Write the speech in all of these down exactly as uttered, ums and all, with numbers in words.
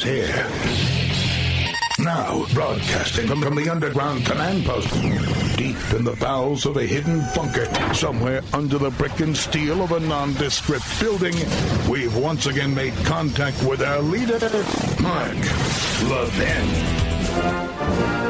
here. Now, broadcasting from, from the underground command post, deep in the bowels of a hidden bunker, somewhere under the brick and steel of a nondescript building, we've once again made contact with our leader, Mark Levin.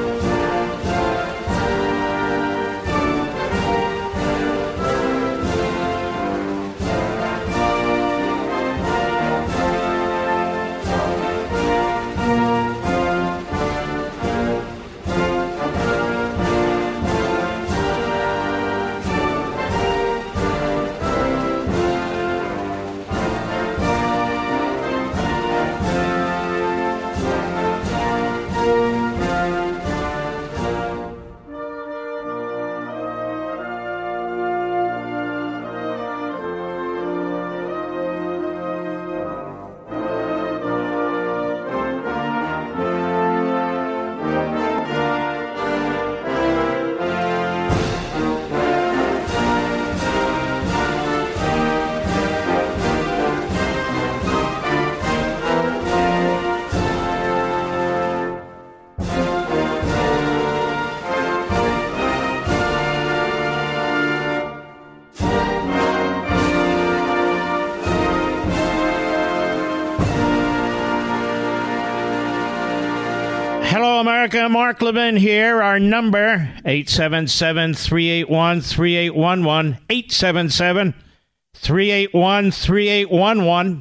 America, Mark Levin here. Our number, eight seven seven, three eight one, three eight one one, eight seven seven, three eight one, three eight one one.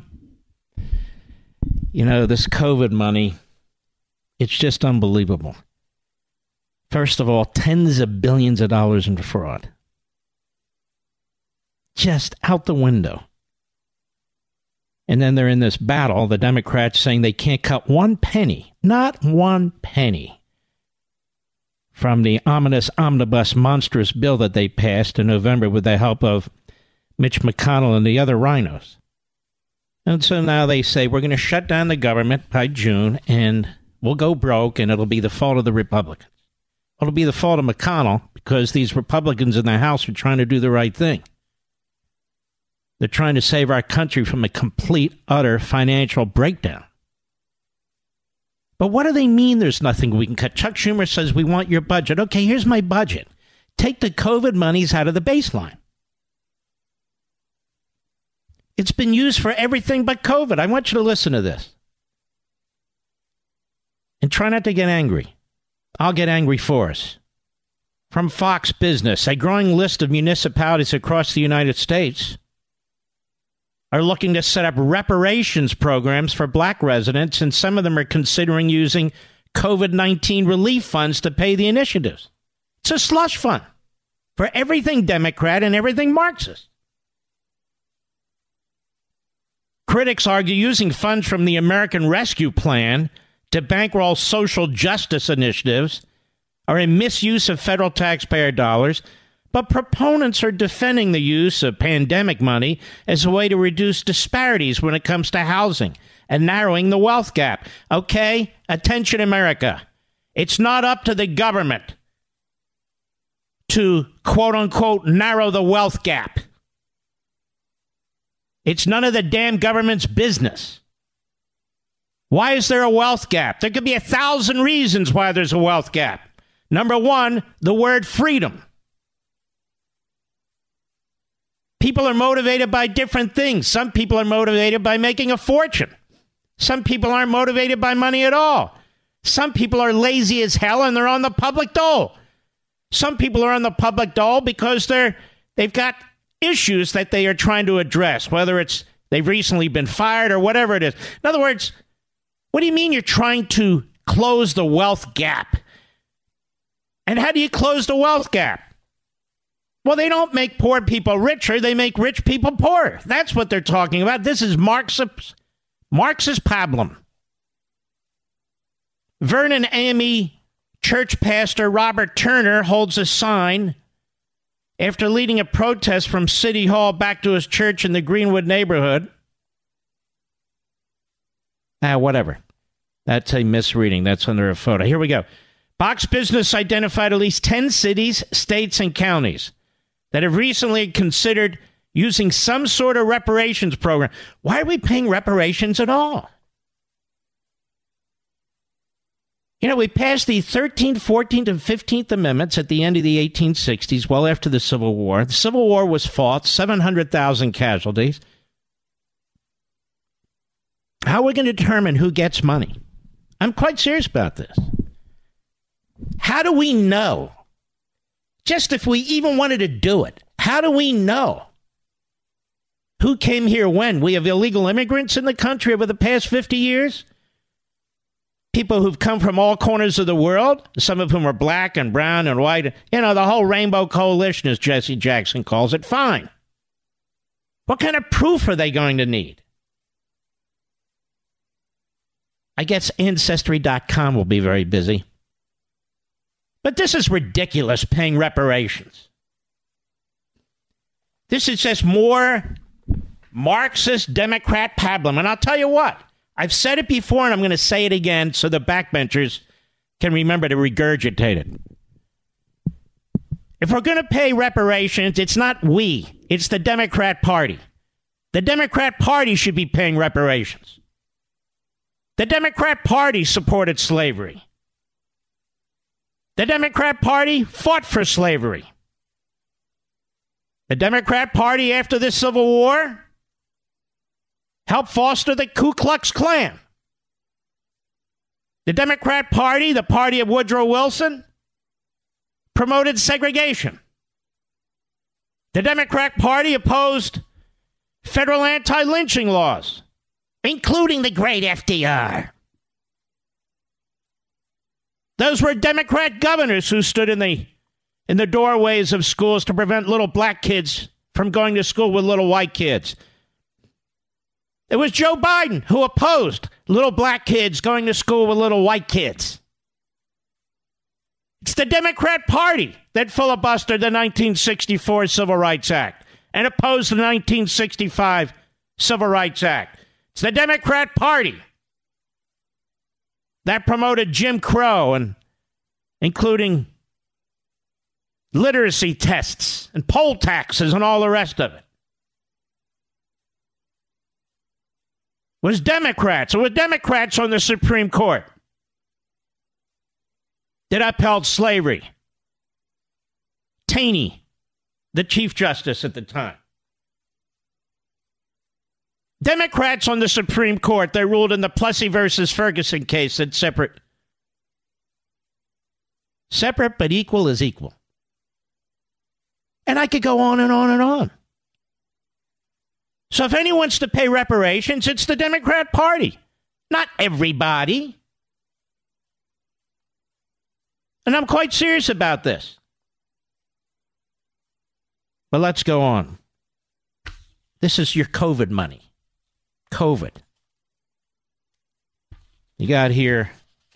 You know, this COVID money, it's just unbelievable. First of all, tens of billions of dollars in fraud. Just out the window. And then they're in this battle, the Democrats saying they can't cut one penny, not one penny, from the ominous omnibus monstrous bill that they passed in November with the help of Mitch McConnell and the other rhinos. And so now they say we're going to shut down the government by June and we'll go broke and it'll be the fault of the Republicans. It'll be the fault of McConnell because these Republicans in the House are trying to do the right thing. They're trying to save our country from a complete, utter financial breakdown. But what do they mean there's nothing we can cut? Chuck Schumer says we want your budget. Okay, here's my budget. Take the COVID monies out of the baseline. It's been used for everything but COVID. I want you to listen to this. And try not to get angry. I'll get angry for us. From Fox Business, a growing list of municipalities across the United States are looking to set up reparations programs for black residents, and some of them are considering using COVID nineteen relief funds to pay the initiatives. It's a slush fund for everything Democrat and everything Marxist. Critics argue using funds from the American Rescue Plan to bankroll social justice initiatives are a misuse of federal taxpayer dollars, but proponents are defending the use of pandemic money as a way to reduce disparities when it comes to housing and narrowing the wealth gap. Okay, attention America. It's not up to the government to, quote unquote, narrow the wealth gap. It's none of the damn government's business. Why is there a wealth gap? There could be a thousand reasons why there's a wealth gap. Number one, the word freedom. People are motivated by different things. Some people are motivated by making a fortune. Some people aren't motivated by money at all. Some people are lazy as hell and they're on the public dole. Some people are on the public dole because they're they've got issues that they are trying to address, whether it's they've recently been fired or whatever it is. In other words, what do you mean you're trying to close the wealth gap? And how do you close the wealth gap? Well, they don't make poor people richer. They make rich people poorer. That's what they're talking about. This is Marxist, Marxist problem. Vernon A M E church pastor Robert Turner holds a sign after leading a protest from City Hall back to his church in the Greenwood neighborhood. Ah, whatever. That's a misreading. That's under a photo. Here we go. Fox Business identified at least ten cities, states, and counties that have recently considered using some sort of reparations program. Why are we paying reparations at all? You know, we passed the thirteenth, fourteenth, and fifteenth Amendments at the end of the eighteen sixties, well after the Civil War. The Civil War was fought, seven hundred thousand casualties. How are we going to determine who gets money? I'm quite serious about this. How do we know? Just if we even wanted to do it, how do we know who came here when? We have illegal immigrants in the country over the past fifty years? People who've come from all corners of the world, some of whom are black and brown and white. You know, the whole rainbow coalition, as Jesse Jackson calls it. Fine. What kind of proof are they going to need? I guess Ancestry dot com will be very busy. But this is ridiculous, paying reparations. This is just more Marxist Democrat pablum. And I'll tell you what, I've said it before and I'm going to say it again so the backbenchers can remember to regurgitate it. If we're going to pay reparations, it's not we, it's the Democrat Party. The Democrat Party should be paying reparations. The Democrat Party supported slavery. The Democrat Party fought for slavery. The Democrat Party, after the Civil War, helped foster the Ku Klux Klan. The Democrat Party, the party of Woodrow Wilson, promoted segregation. The Democrat Party opposed federal anti-lynching laws, including the great F D R. Those were Democrat governors who stood in the in the doorways of schools to prevent little black kids from going to school with little white kids. It was Joe Biden who opposed little black kids going to school with little white kids. It's the Democrat Party that filibustered the nineteen sixty-four Civil Rights Act and opposed the nineteen sixty-five Civil Rights Act. It's the Democrat Party that promoted Jim Crow, and including literacy tests and poll taxes and all the rest of it. It was Democrats. It was Democrats on the Supreme Court that upheld slavery. Taney, the Chief Justice at the time. Democrats on the Supreme Court, they ruled in the Plessy versus Ferguson case that separate, separate but equal is equal. And I could go on and on and on. So if anyone wants to pay reparations, it's the Democrat Party, not everybody. And I'm quite serious about this. But let's go on. This is your COVID money. COVID. You got here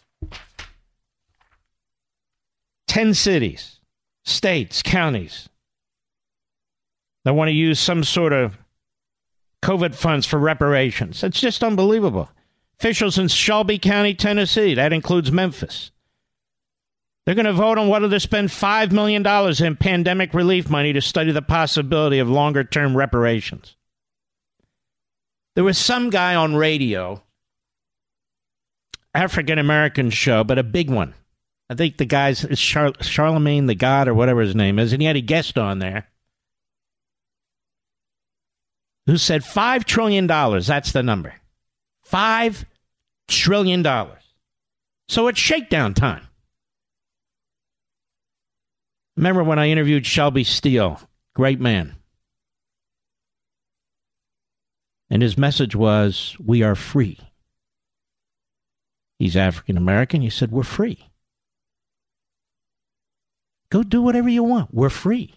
ten cities, states, counties that want to use some sort of COVID funds for reparations. It's just unbelievable. Officials in Shelby County, Tennessee, that includes Memphis, they're going to vote on whether to spend five million dollars in pandemic relief money to study the possibility of longer-term reparations. There was some guy on radio, African-American show, but a big one. I think the guy's Char- Charlemagne the God or whatever his name is, and he had a guest on there who said five trillion dollars, that's the number. five trillion dollars. So it's shakedown time. Remember when I interviewed Shelby Steele, great man. And his message was, we are free. He's African American. He said, we're free. Go do whatever you want. We're free.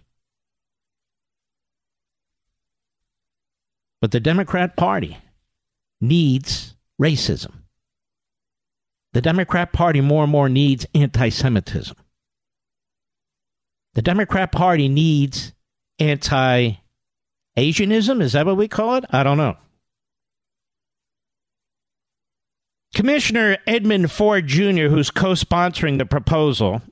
But the Democrat Party needs racism. The Democrat Party more and more needs anti-Semitism. The Democrat Party needs anti-Asianism. Is that what we call it? I don't know. Commissioner Edmund Ford Junior, who's co-sponsoring the proposal,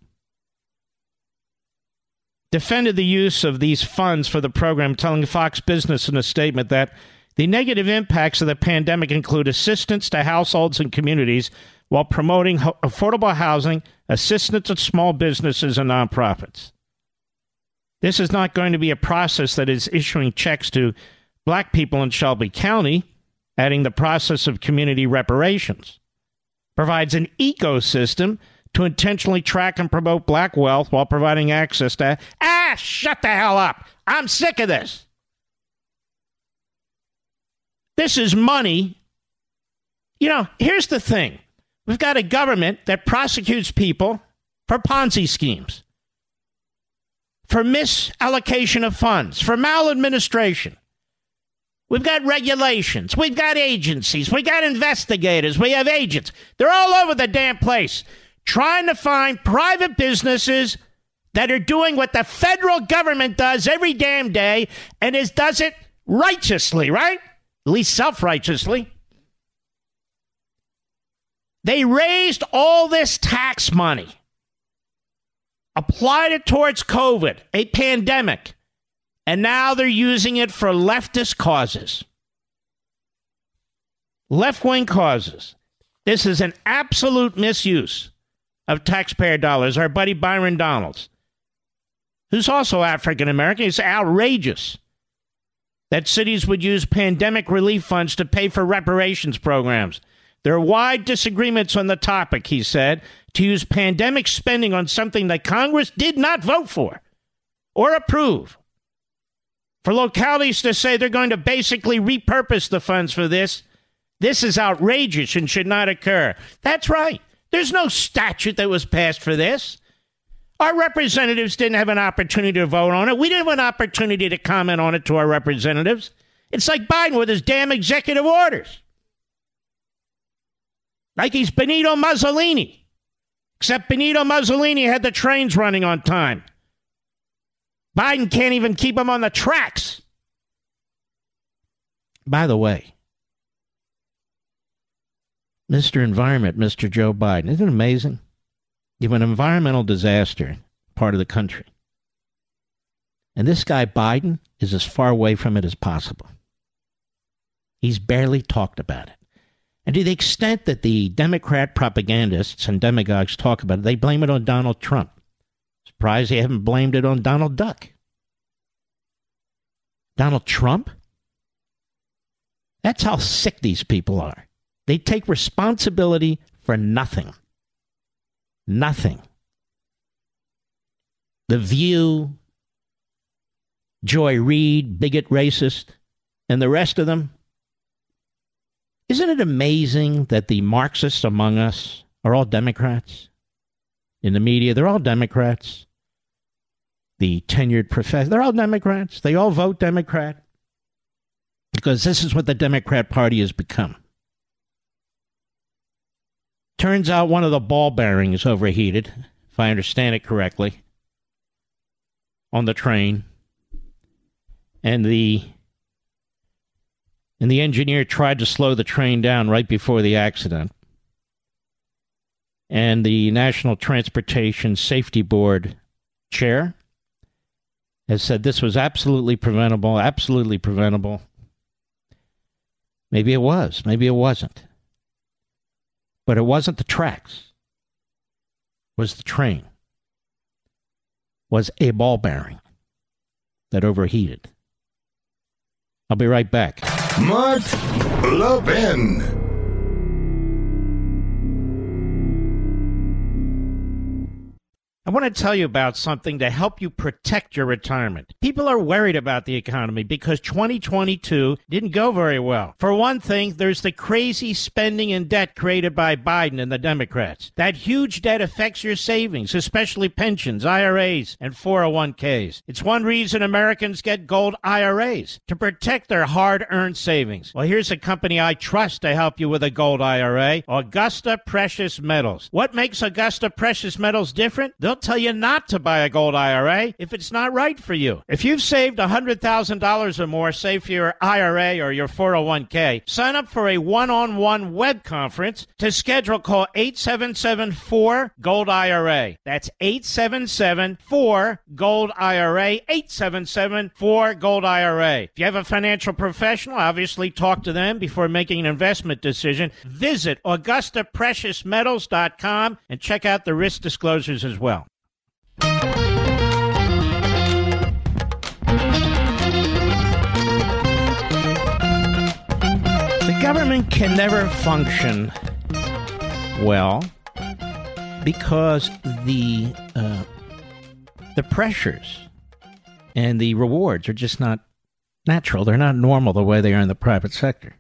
defended the use of these funds for the program, telling Fox Business in a statement that the negative impacts of the pandemic include assistance to households and communities while promoting ho- affordable housing, assistance to small businesses and nonprofits. This is not going to be a process that is issuing checks to black people in Shelby County, adding the process of community reparations. Provides an ecosystem to intentionally track and promote black wealth while providing access to... Ah, shut the hell up. I'm sick of this. This is money. You know, here's the thing. We've got a government that prosecutes people for Ponzi schemes, for misallocation of funds, for maladministration. We've got regulations. We've got agencies. We've got investigators. We have agents. They're all over the damn place trying to find private businesses that are doing what the federal government does every damn day and is does it righteously, right? At least self-righteously. They raised all this tax money, applied it towards COVID, a pandemic, and now they're using it for leftist causes. Left-wing causes. This is an absolute misuse of taxpayer dollars. Our buddy Byron Donalds, who's also African-American, is outrageous that cities would use pandemic relief funds to pay for reparations programs. There are wide disagreements on the topic, he said, to use pandemic spending on something that Congress did not vote for or approve. For localities to say they're going to basically repurpose the funds for this, this is outrageous and should not occur. That's right. There's no statute that was passed for this. Our representatives didn't have an opportunity to vote on it. We didn't have an opportunity to comment on it to our representatives. It's like Biden with his damn executive orders. Like he's Benito Mussolini. Except Benito Mussolini had the trains running on time. Biden can't even keep them on the tracks. By the way, Mister Environment, Mister Joe Biden, isn't it amazing? You have an environmental disaster, part of the country. And this guy Biden is as far away from it as possible. He's barely talked about it. And to the extent that the Democrat propagandists and demagogues talk about it, they blame it on Donald Trump. Surprised they haven't blamed it on Donald Duck. Donald Trump? That's how sick these people are. They take responsibility for nothing. Nothing. The View, Joy Reid, bigot, racist, and the rest of them. Isn't it amazing that the Marxists among us are all Democrats? In the media, they're all Democrats. The tenured professors, they're all Democrats. They all vote Democrat. Because this is what the Democrat Party has become. Turns out one of the ball bearings overheated, if I understand it correctly, on the train. And the and the engineer tried to slow the train down right before the accident. And the National Transportation Safety Board chair has said this was absolutely preventable, absolutely preventable. Maybe it was, maybe it wasn't. But it wasn't the tracks. It was the train. It was a ball bearing that overheated. I'll be right back. Mark Levin. I want to tell you about something to help you protect your retirement. People are worried about the economy because twenty twenty-two didn't go very well. For one thing, there's the crazy spending and debt created by Biden and the Democrats. That huge debt affects your savings, especially pensions, I R As, and four oh one k's. It's one reason Americans get gold I R As, to protect their hard-earned savings. Well, here's a company I trust to help you with a gold I R A, Augusta Precious Metals. What makes Augusta Precious Metals different? They'll tell you not to buy a gold I R A if it's not right for you. If you've saved one hundred thousand dollars or more, say for your I R A or your four oh one k, sign up for a one-on-one web conference. To schedule, call eight seven seven, four, gold I R A. That's eight seven seven, four, gold I R A, eight seven seven, four, gold I R A. If you have a financial professional, obviously talk to them before making an investment decision. Visit Augusta Precious Metals dot com and check out the risk disclosures as well. The government can never function well because the uh, the pressures and the rewards are just not natural. They're not normal the way they are in the private sector.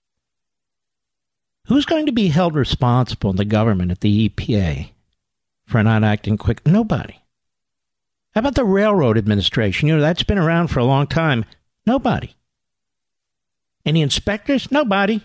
Who's going to be held responsible in the government at the E P A for not acting quick? Nobody. How about the Railroad Administration? You know, that's been around for a long time. Nobody. Any inspectors? Nobody.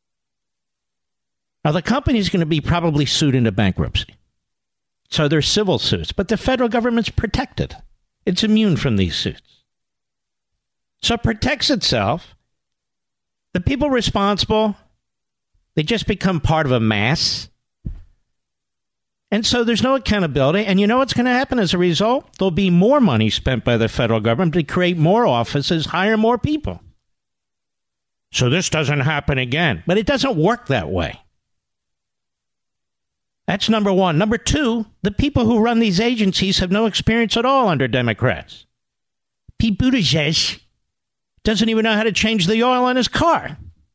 Now, the company's going to be probably sued into bankruptcy. So there's civil suits, but the federal government's protected. It's immune from these suits. So it protects itself. The people responsible, they just become part of a mass. And so there's no accountability. And you know what's going to happen as a result? There'll be more money spent by the federal government to create more offices, hire more people. So this doesn't happen again. But it doesn't work that way. That's number one. Number two, the people who run these agencies have no experience at all under Democrats. Pete Buttigieg doesn't even know how to change the oil in his car.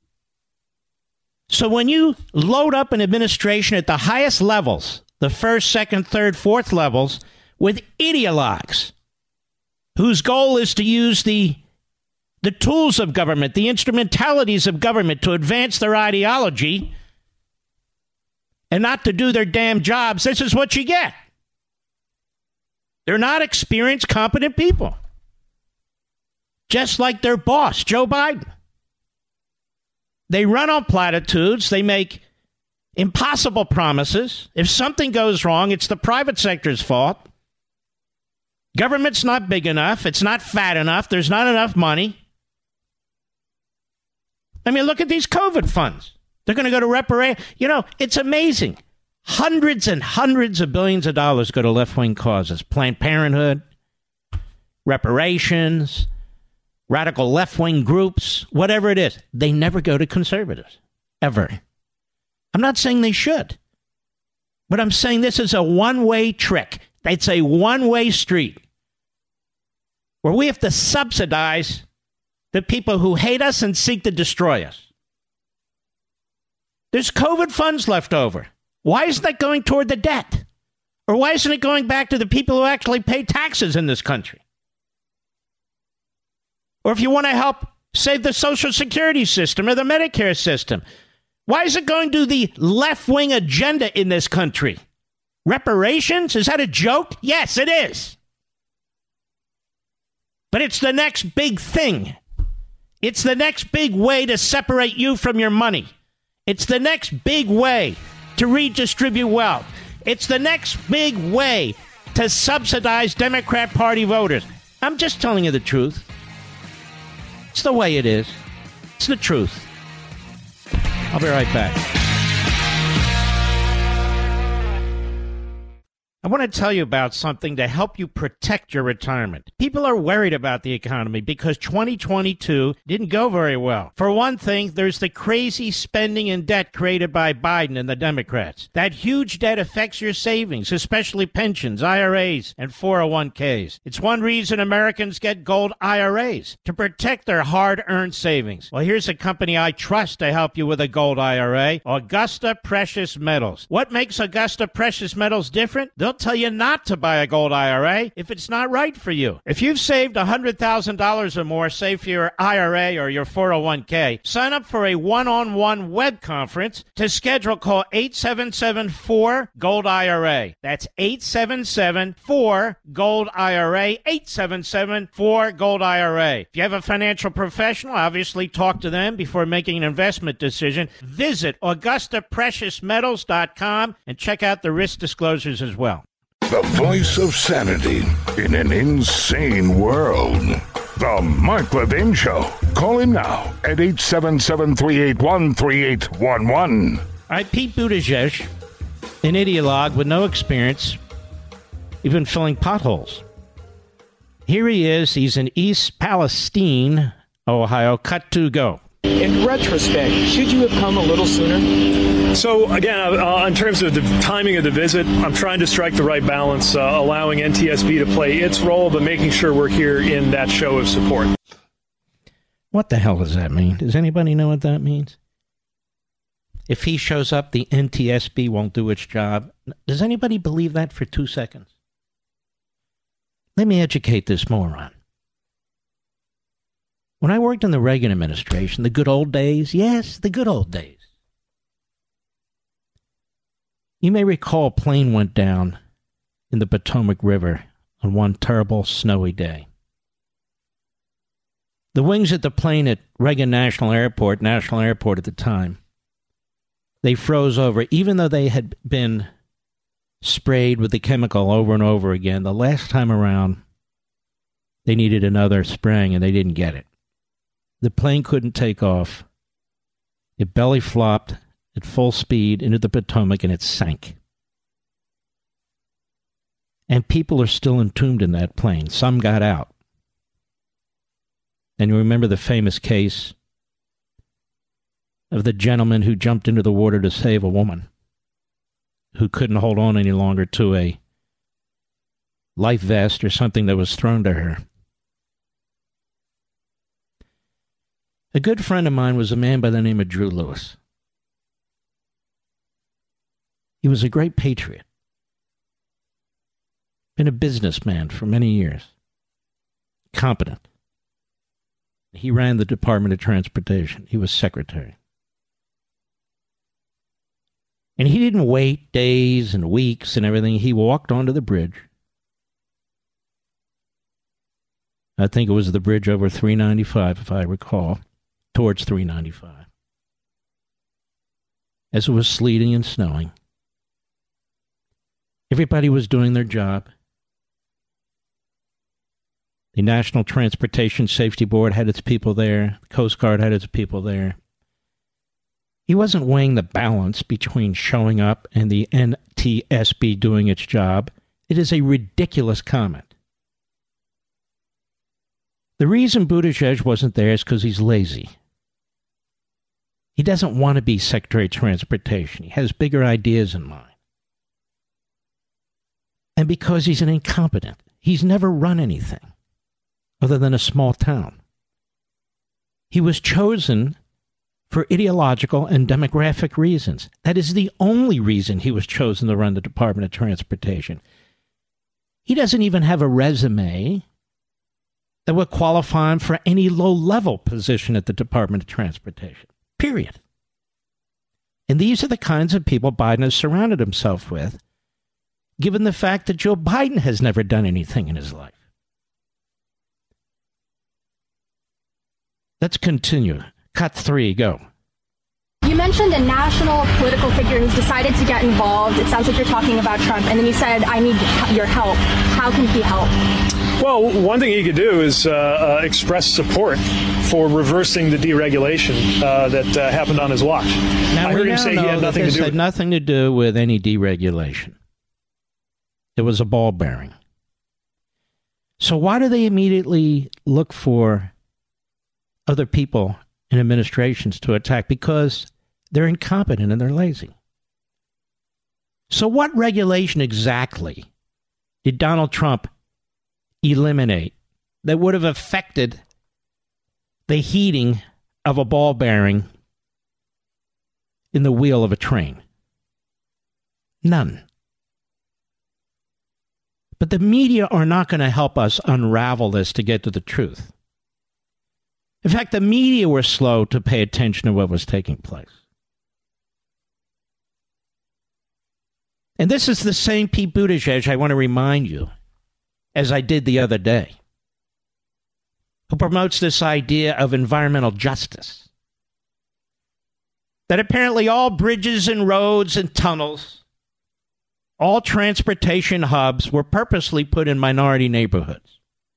So when you load up an administration at the highest levels, the first, second, third, fourth levels, with ideologues whose goal is to use the, the tools of government, the instrumentalities of government to advance their ideology and not to do their damn jobs, this is what you get. They're not experienced, competent people. Just like their boss, Joe Biden. They run on platitudes. They make impossible promises. If something goes wrong, it's the private sector's fault. Government's not big enough. It's not fat enough. There's not enough money. I mean, look at these COVID funds. They're going to go to reparation. You know, it's amazing. Hundreds and hundreds of billions of dollars go to left-wing causes. Planned Parenthood, reparations, radical left-wing groups, whatever it is. They never go to conservatives, ever. I'm not saying they should, but I'm saying this is a one-way trick. It's a one-way street where we have to subsidize the people who hate us and seek to destroy us. There's COVID funds left over. Why isn't that going toward the debt? Or why isn't it going back to the people who actually pay taxes in this country? Or if you want to help save the Social Security system or the Medicare system, why is it going to the left-wing agenda in this country? Reparations? Is that a joke? Yes, it is. But it's the next big thing. It's the next big way to separate you from your money. It's the next big way to redistribute wealth. It's the next big way to subsidize Democrat Party voters. I'm just telling you the truth. It's the way it is. It's the truth. I'll be right back. I want to tell you about something to help you protect your retirement. People are worried about the economy because twenty twenty-two didn't go very well. For one thing, there's the crazy spending and debt created by Biden and the Democrats. That huge debt affects your savings, especially pensions, I R As, and four oh one k's. It's one reason Americans get gold I R As, to protect their hard-earned savings. Well, here's a company I trust to help you with a gold I R A, Augusta Precious Metals. What makes Augusta Precious Metals different? They'll tell you not to buy a gold I R A if it's not right for you. If you've saved one hundred thousand dollars or more, say for your I R A or your four oh one k, sign up for a one-on-one web conference. To schedule, call eight seven seven, four, gold I R A. That's eight seven seven, four, gold I R A, eight seven seven, four, gold I R A. If you have a financial professional, obviously talk to them before making an investment decision. Visit Augusta Precious Metals dot com and check out the risk disclosures as well. The voice of sanity in an insane world. The Mark Levin Show. Call him now at eight seven seven, three eight one, three eight one one. All right, Pete Buttigieg, an ideologue with no experience, even filling potholes. Here he is. He's in East Palestine, Ohio. Cut to go. In retrospect, should you have come a little sooner? So, again, uh, in terms of the timing of the visit, I'm trying to strike the right balance, uh, allowing N T S B to play its role, but making sure we're here in that show of support. What the hell does that mean? Does anybody know what that means? If he shows up, the N T S B won't do its job. Does anybody believe that for two seconds? Let me educate this moron. When I worked in the Reagan administration, the good old days, yes, the good old days. You may recall a plane went down in the Potomac River on one terrible snowy day. The wings of the plane at Reagan National Airport, National Airport at the time, they froze over, even though they had been sprayed with the chemical over and over again. The last time around, they needed another spraying, and they didn't get it. The plane couldn't take off. It belly flopped at full speed into the Potomac, and it sank. And people are still entombed in that plane. Some got out. And you remember the famous case of the gentleman who jumped into the water to save a woman who couldn't hold on any longer to a life vest or something that was thrown to her. A good friend of mine was a man by the name of Drew Lewis. He was a great patriot. Been a businessman for many years. Competent. He ran the Department of Transportation. He was secretary. And he didn't wait days and weeks and everything. He walked onto the bridge. I think it was the bridge over three ninety-five, if I recall, towards three ninety-five. As it was sleeting and snowing. Everybody was doing their job. The National Transportation Safety Board had its people there. The Coast Guard had its people there. He wasn't weighing the balance between showing up and the N T S B doing its job. It is a ridiculous comment. The reason Buttigieg wasn't there is because he's lazy. He doesn't want to be Secretary of Transportation. He has bigger ideas in mind. And because he's an incompetent. He's never run anything other than a small town. He was chosen for ideological and demographic reasons. That is the only reason he was chosen to run the Department of Transportation. He doesn't even have a resume that would qualify him for any low-level position at the Department of Transportation. Period. And these are the kinds of people Biden has surrounded himself with, given the fact that Joe Biden has never done anything in his life. Let's continue. Cut three, go. You mentioned a national political figure who's decided to get involved. It sounds like you're talking about Trump. And then you said, I need your help. How can he help? Well, one thing he could do is uh, uh, express support for reversing the deregulation uh, that uh, happened on his watch. Now, I heard him say he had nothing to do with it. Had nothing to do with any deregulation. It was a ball bearing. So why do they immediately look for other people in administrations to attack? Because they're incompetent and they're lazy. So what regulation exactly did Donald Trump eliminate that would have affected the heating of a ball bearing in the wheel of a train? None. But the media are not going to help us unravel this to get to the truth. In fact, the media were slow to pay attention to what was taking place. And this is the same Pete Buttigieg, I want to remind you, as I did the other day, who promotes this idea of environmental justice. That apparently all bridges and roads and tunnels, all transportation hubs were purposely put in minority neighborhoods.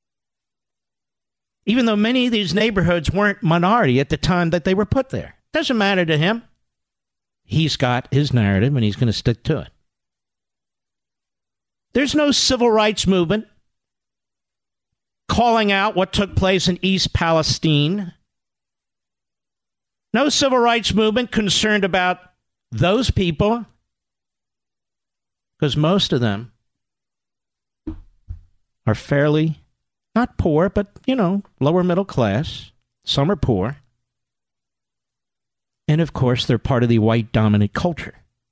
Even though many of these neighborhoods weren't minority at the time that they were put there. Doesn't matter to him. He's got his narrative and he's going to stick to it. There's no civil rights movement calling out what took place in East Palestine. No civil rights movement concerned about those people, because most of them are fairly, not poor, but, you know, lower middle class. Some are poor. And, of course, they're part of the white dominant culture.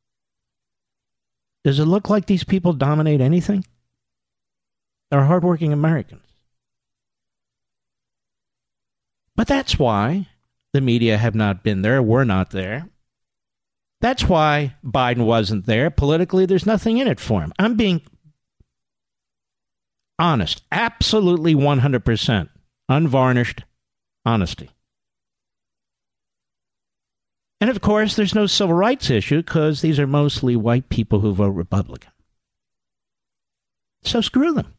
Does it look like these people dominate anything? They're hardworking Americans. But that's why the media have not been there, were not there. That's why Biden wasn't there. Politically, there's nothing in it for him. I'm being honest. Absolutely one hundred percent. Unvarnished honesty. And, of course, there's no civil rights issue because these are mostly white people who vote Republican. So screw them.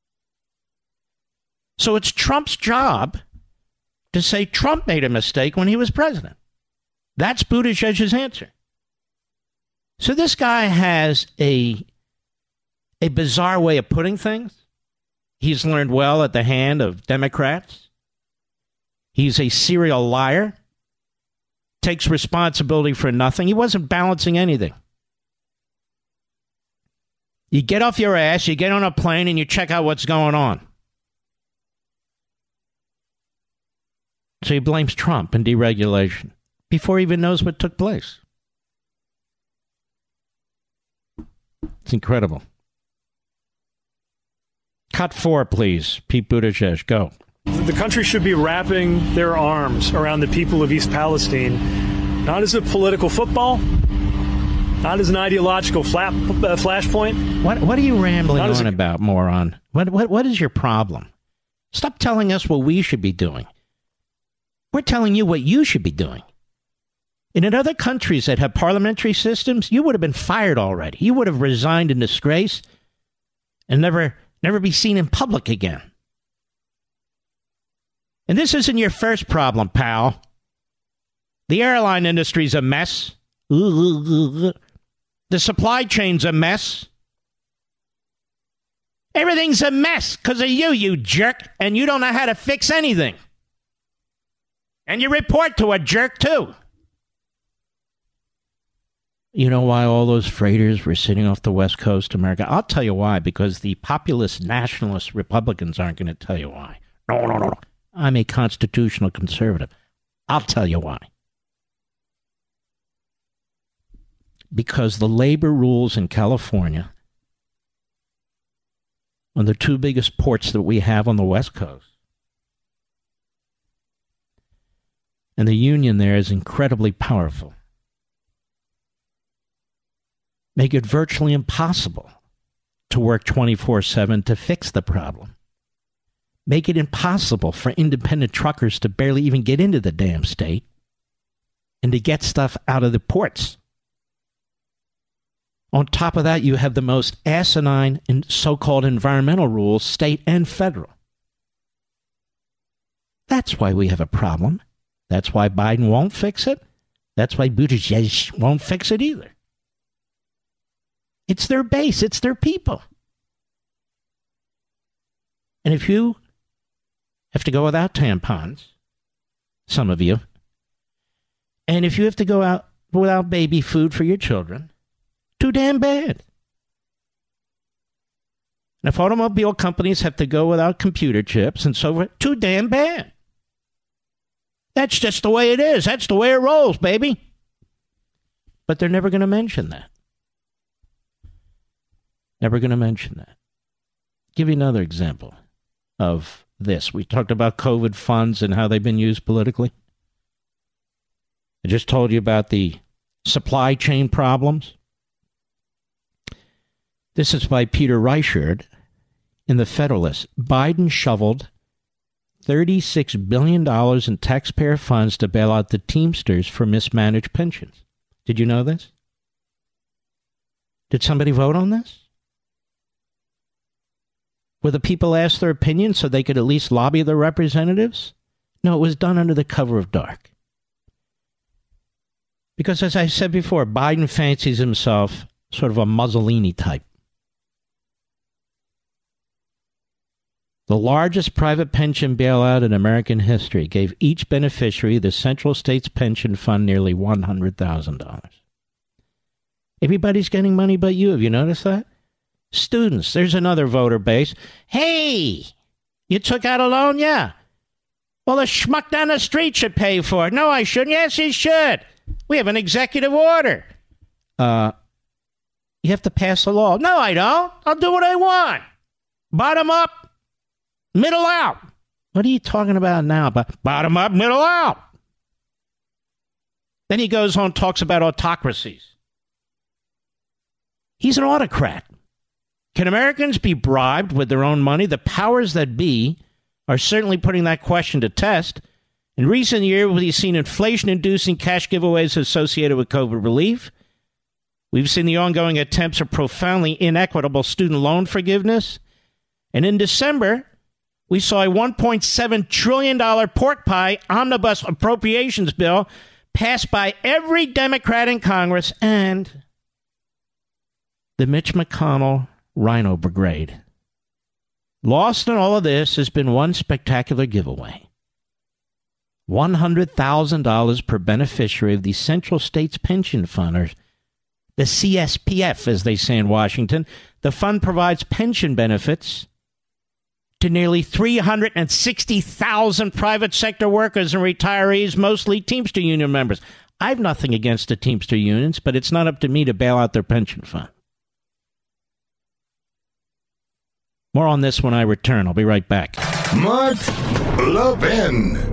So it's Trump's job to say Trump made a mistake when he was president. That's Buttigieg's answer. So this guy has a, a bizarre way of putting things. He's learned well at the hand of Democrats. He's a serial liar. Takes responsibility for nothing. He wasn't balancing anything. You get off your ass, you get on a plane, and you check out what's going on. So he blames Trump and deregulation before he even knows what took place. It's incredible. Cut four, please. Pete Buttigieg, go. The country should be wrapping their arms around the people of East Palestine, not as a political football, not as an ideological flap, uh, flashpoint. What What are you rambling on a- about, moron? What, what What is your problem? Stop telling us what we should be doing. We're telling you what you should be doing. And in other countries that have parliamentary systems, you would have been fired already. You would have resigned in disgrace and never never be seen in public again. And this isn't your first problem, pal. The airline industry's a mess. The supply chain's a mess. Everything's a mess because of you, you jerk, and you don't know how to fix anything. And you report to a jerk, too. You know why all those freighters were sitting off the West Coast of America? I'll tell you why, because the populist nationalist Republicans aren't going to tell you why. No, no, no, no. I'm a constitutional conservative. I'll tell you why. Because the labor rules in California on the two biggest ports that we have on the West Coast, and the union there is incredibly powerful, make it virtually impossible to work twenty-four seven to fix the problem. Make it impossible for independent truckers to barely even get into the damn state and to get stuff out of the ports. On top of that, you have the most asinine and so-called environmental rules, state and federal. That's why we have a problem. That's why Biden won't fix it. That's why Buttigieg won't fix it either. It's their base. It's their people. And if you have to go without tampons, some of you, and if you have to go out without baby food for your children, too damn bad. And if automobile companies have to go without computer chips and so forth, too damn bad. That's just the way it is. That's the way it rolls, baby. But they're never going to mention that. Never going to mention that. Give you another example of this. We talked about COVID funds and how they've been used politically. I just told you about the supply chain problems. This is by Peter Reichard in The Federalist. Biden shoveled thirty-six billion dollars in taxpayer funds to bail out the Teamsters for mismanaged pensions. Did you know this? Did somebody vote on this? Were the people asked their opinion so they could at least lobby their representatives? No, it was done under the cover of dark. Because as I said before, Biden fancies himself sort of a Mussolini type. The largest private pension bailout in American history gave each beneficiary, the Central States Pension Fund, nearly one hundred thousand dollars. Everybody's getting money but you. Have you noticed that? Students, there's another voter base. Hey, you took out a loan? Yeah. Well, the schmuck down the street should pay for it. No, I shouldn't. Yes, he should. We have an executive order. Uh, you have to pass a law. No, I don't. I'll do what I want. Bottom up, middle out. What are you talking about now? Bottom up, middle out. Then he goes on and talks about autocracies. He's an autocrat. Can Americans be bribed with their own money? The powers that be are certainly putting that question to test. In recent years, we've seen inflation-inducing cash giveaways associated with COVID relief. We've seen the ongoing attempts of profoundly inequitable student loan forgiveness. And in December, we saw a one point seven trillion dollars pork pie omnibus appropriations bill passed by every Democrat in Congress and the Mitch McConnell Rhino Brigade. Lost in all of this has been one spectacular giveaway. one hundred thousand dollars per beneficiary of the Central States Pension Fund, or the C S P F, as they say in Washington. The fund provides pension benefits to nearly three hundred sixty thousand private sector workers and retirees, mostly Teamster Union members. I have nothing against the Teamster unions, but it's not up to me to bail out their pension fund. More on this when I return. I'll be right back. Mark Levin.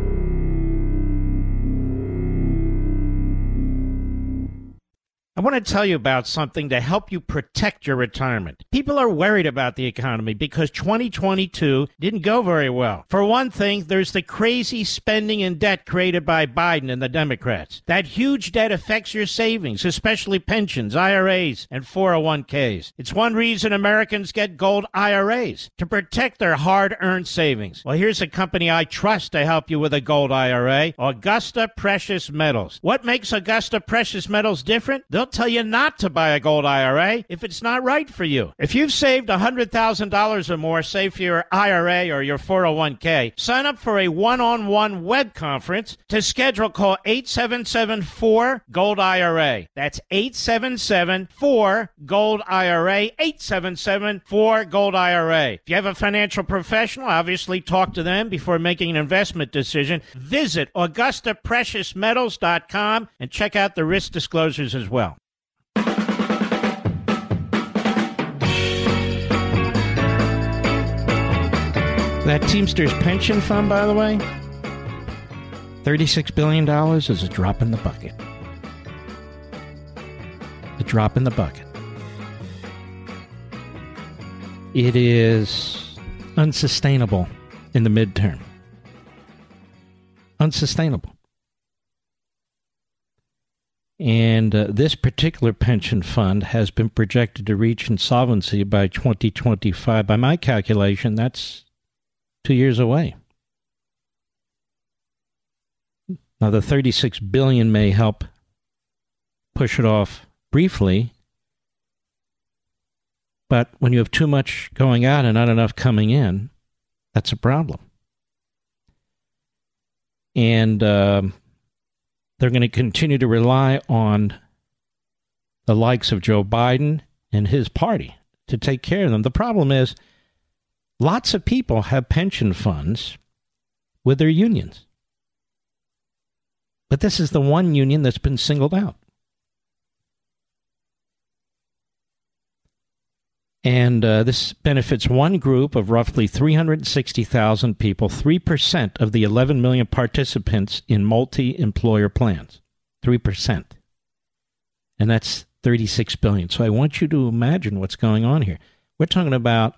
I want to tell you about something to help you protect your retirement. People are worried about the economy because twenty twenty-two didn't go very well. For one thing, there's the crazy spending and debt created by Biden and the Democrats. That huge debt affects your savings, especially pensions, I R As, and four oh one k's. It's one reason Americans get gold I R As, to protect their hard-earned savings. Well, here's a company I trust to help you with a gold I R A, Augusta Precious Metals. What makes Augusta Precious Metals different? They'll tell you not to buy a gold I R A if it's not right for you. If you've saved one hundred thousand dollars or more, say for your I R A or your four oh one k, sign up for a one-on-one web conference. To schedule, call eight seven seven four gold I R A. That's eight seven seven four gold I R A, eight seven seven four gold I R A. If you have a financial professional, obviously talk to them before making an investment decision. Visit Augusta Precious Metals dot com and check out the risk disclosures as well. That Teamsters pension fund, by the way, thirty-six billion dollars is a drop in the bucket. A drop in the bucket. It is unsustainable in the midterm. Unsustainable. And uh, this particular pension fund has been projected to reach insolvency by twenty twenty-five. By my calculation, that's two years away. Now, the thirty-six billion dollars may help push it off briefly, but when you have too much going out and not enough coming in, that's a problem. And uh, they're going to continue to rely on the likes of Joe Biden and his party to take care of them. The problem is, lots of people have pension funds with their unions. But this is the one union that's been singled out. And uh, this benefits one group of roughly three hundred sixty thousand people, three percent of the eleven million participants in multi-employer plans. three percent. And that's thirty-six billion dollars. So I want you to imagine what's going on here. We're talking about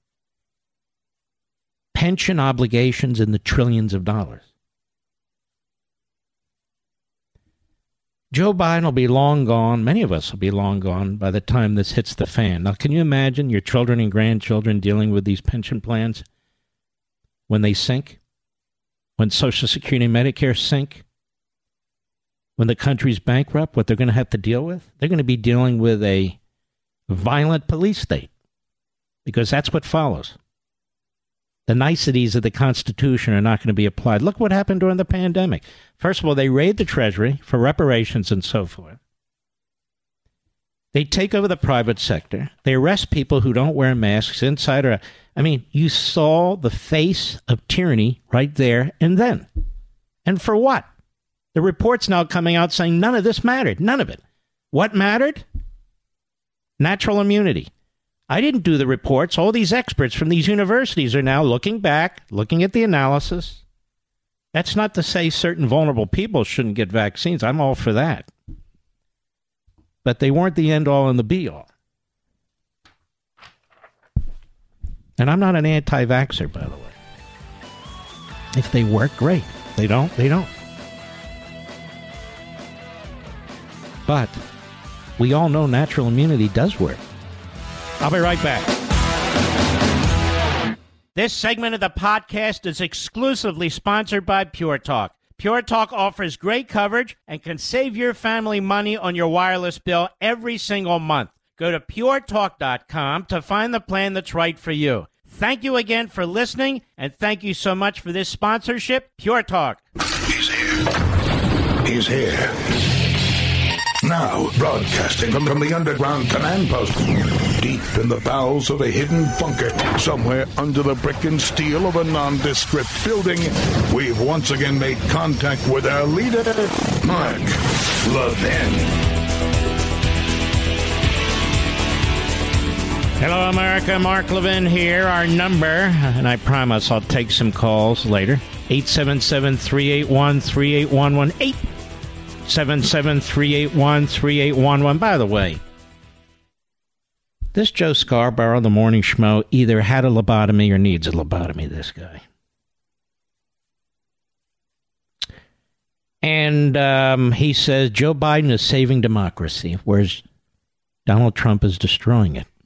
pension obligations in the trillions of dollars. Joe Biden will be long gone. Many of us will be long gone by the time this hits the fan. Now, can you imagine your children and grandchildren dealing with these pension plans when they sink? When Social Security and Medicare sink? When the country's bankrupt, what they're going to have to deal with? They're going to be dealing with a violent police state, because that's what follows. The niceties of the Constitution are not going to be applied. Look what happened during the pandemic. First of all, they raid the Treasury for reparations and so forth. They take over the private sector. They arrest people who don't wear masks inside or... I mean, you saw the face of tyranny right there and then. And for what? The report's now coming out saying none of this mattered. None of it. What mattered? Natural immunity. I didn't do the reports. All these experts from these universities are now looking back, looking at the analysis. That's not to say certain vulnerable people shouldn't get vaccines. I'm all for that. But they weren't the end-all and the be-all. And I'm not an anti-vaxxer, by the way. If they work, great. If they don't, they don't. But we all know natural immunity does work. I'll be right back. This segment of the podcast is exclusively sponsored by Pure Talk. Pure Talk offers great coverage and can save your family money on your wireless bill every single month. Go to pure talk dot com to find the plan that's right for you. Thank you again for listening, and thank you so much for this sponsorship, Pure Talk. He's here. He's here. Now, broadcasting from, from the underground command post, deep in the bowels of a hidden bunker, somewhere under the brick and steel of a nondescript building, we've once again made contact with our leader, Mark Levin. Hello, America. Mark Levin here. Our number, and I promise I'll take some calls later, eight seven seven, three eight one, three eight one one, eight seven seven, three eight one, three eight one one. By the way, this Joe Scarborough, the morning schmo, either had a lobotomy or needs a lobotomy, this guy. And um, he says Joe Biden is saving democracy, whereas Donald Trump is destroying it.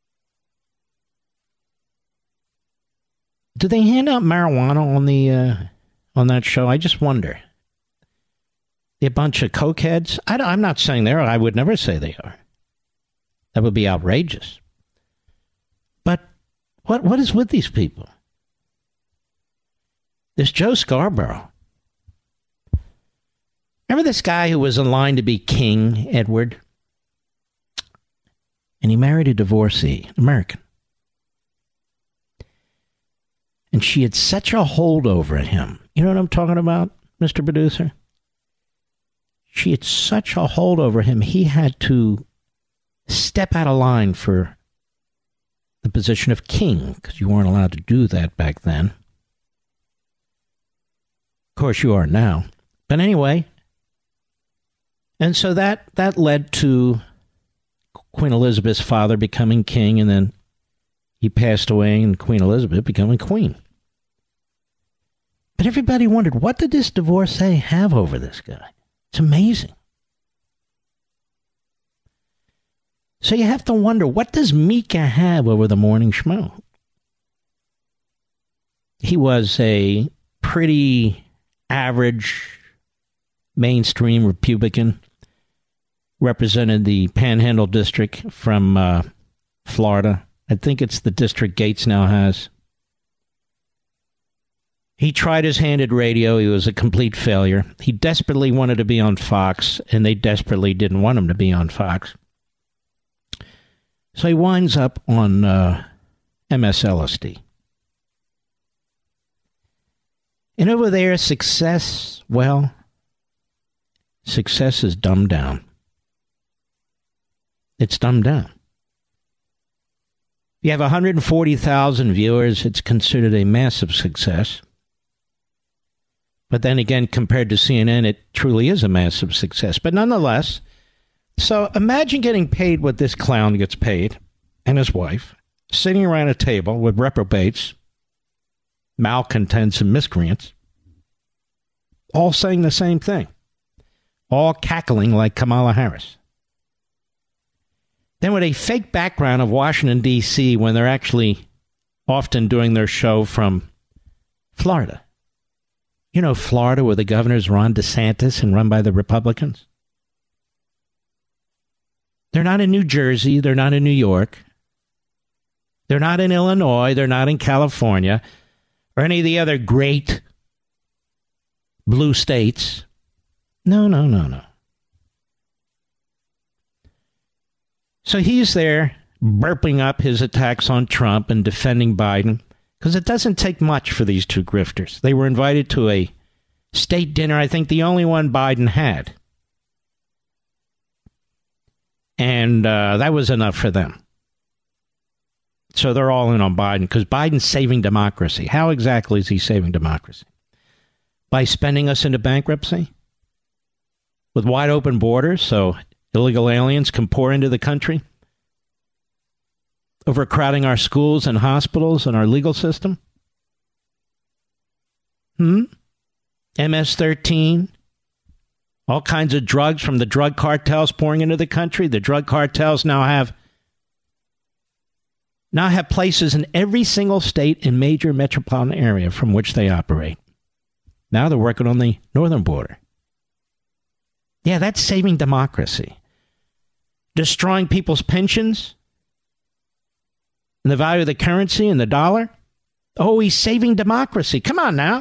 Do they hand out marijuana on the uh, on that show? I just wonder. They're a bunch of cokeheads. I I'm not saying they are. I would never say they are. That would be outrageous. But what what is with these people? This Joe Scarborough. Remember this guy who was in line to be king, Edward? And he married a divorcee, an American. And she had such a hold over him. You know what I'm talking about, Mister Producer? She had such a hold over him, he had to step out of line for the position of king, because you weren't allowed to do that back then. Of course, you are now. But anyway, and so that, that led to Queen Elizabeth's father becoming king, and then he passed away and Queen Elizabeth becoming queen. But everybody wondered, what did this divorcee have over this guy? It's amazing. So you have to wonder, what does Mika have over the morning schmo? He was a pretty average mainstream Republican, represented the Panhandle District from uh, Florida. I think it's the district Gates now has. He tried his hand at radio. He was a complete failure. He desperately wanted to be on Fox, and they desperately didn't want him to be on Fox. So he winds up on uh, M S L S D. And over there, success, well, success is dumbed down. It's dumbed down. If you have one hundred forty thousand viewers, it's considered a massive success. But then again, compared to C N N, it truly is a massive success. But nonetheless, so imagine getting paid what this clown gets paid, and his wife, sitting around a table with reprobates, malcontents, and miscreants, all saying the same thing. all cackling like Kamala Harris. Then with a fake background of Washington, D C, when they're actually often doing their show from Florida. You know, Florida, where the governor's Ron DeSantis and run by the Republicans? They're not in New Jersey. They're not in New York. They're not in Illinois. They're not in California or any of the other great blue states. No, no, no, no. So he's there burping up his attacks on Trump and defending Biden because it doesn't take much for these two grifters. They were invited to a state dinner, I think the only one Biden had. And uh, that was enough for them. So they're all in on Biden because Biden's saving democracy. How exactly is he saving democracy? By spending us into bankruptcy? With wide open borders so illegal aliens can pour into the country? Overcrowding our schools and hospitals and our legal system? Hmm? M S thirteen? All kinds of drugs from the drug cartels pouring into the country. The drug cartels now have now have places in every single state and major metropolitan area from which they operate. Now they're working on the northern border. Yeah, that's saving democracy. Destroying people's pensions and the value of the currency and the dollar. Oh, he's saving democracy. Come on now.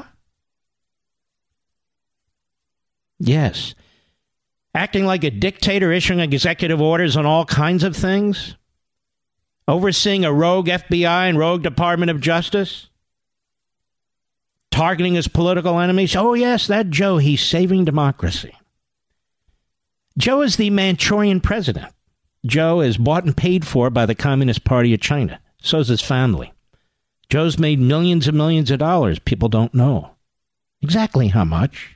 Yes. Acting like a dictator, issuing executive orders on all kinds of things. Overseeing a rogue F B I and rogue Department of Justice. Targeting his political enemies. Oh, yes, that Joe, he's saving democracy. Joe is the Manchurian president. Joe is bought and paid for by the Communist Party of China. So is his family. Joe's made millions and millions of dollars. People don't know exactly how much.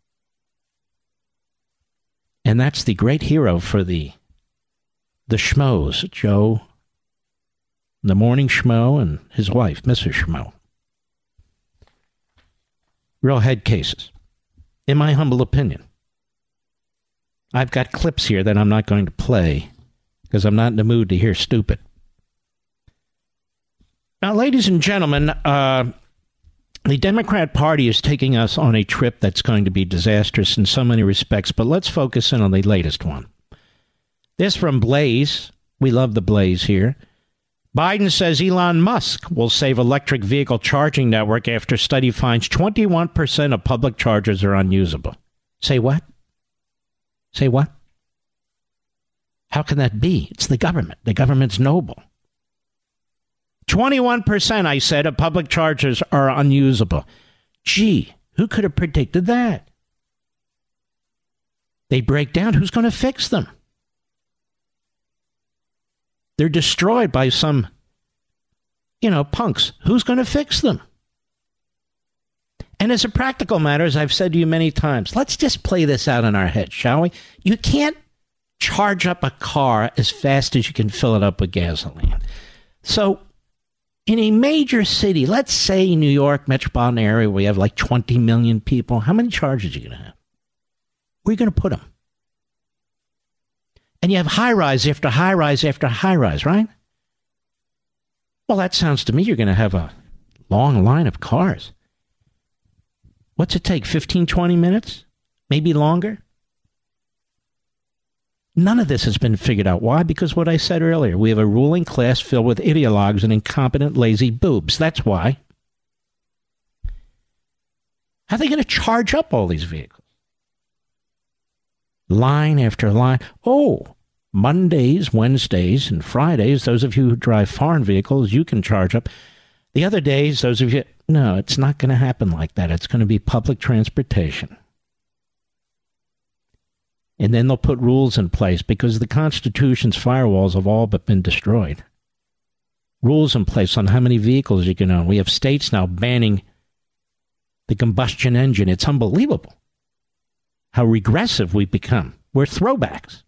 And that's the great hero for the the schmoes, Joe, the morning schmo, and his wife, Missus Schmo. Real head cases, in my humble opinion. I've got clips here that I'm not going to play because I'm not in the mood to hear stupid. Now, ladies and gentlemen, uh, the Democrat Party is taking us on a trip that's going to be disastrous in so many respects, but let's focus in on the latest one. This from Blaze. We love the Blaze here. Biden says Elon Musk will save electric vehicle charging network after study finds twenty-one percent of public chargers are unusable. Say what? Say what? How can that be? It's the government. The government's noble. twenty-one percent, I said, of public chargers are unusable. Gee, who could have predicted that? They break down. Who's going to fix them? They're destroyed by some, you know, punks. Who's going to fix them? And as a practical matter, as I've said to you many times, let's just play this out in our head, shall we? You can't charge up a car as fast as you can fill it up with gasoline. So in a major city, let's say New York metropolitan area, where we have like twenty million people, how many chargers are you going to have? Where are you going to put them? And you have high-rise after high-rise after high-rise, right? Well, that sounds to me you're going to have a long line of cars. What's it take, fifteen, twenty minutes? Maybe longer? None of this has been figured out. Why? Because what I said earlier, we have a ruling class filled with ideologues and incompetent, lazy boobs. That's why. How are they going to charge up all these vehicles? Line after line. Oh, Mondays, Wednesdays, and Fridays, those of you who drive foreign vehicles, you can charge up. The other days, those of you... No, it's not going to happen like that. It's going to be public transportation. And then they'll put rules in place because the Constitution's firewalls have all but been destroyed. Rules in place on how many vehicles you can own. We have states now banning the combustion engine. It's unbelievable how regressive we've become. We're throwbacks.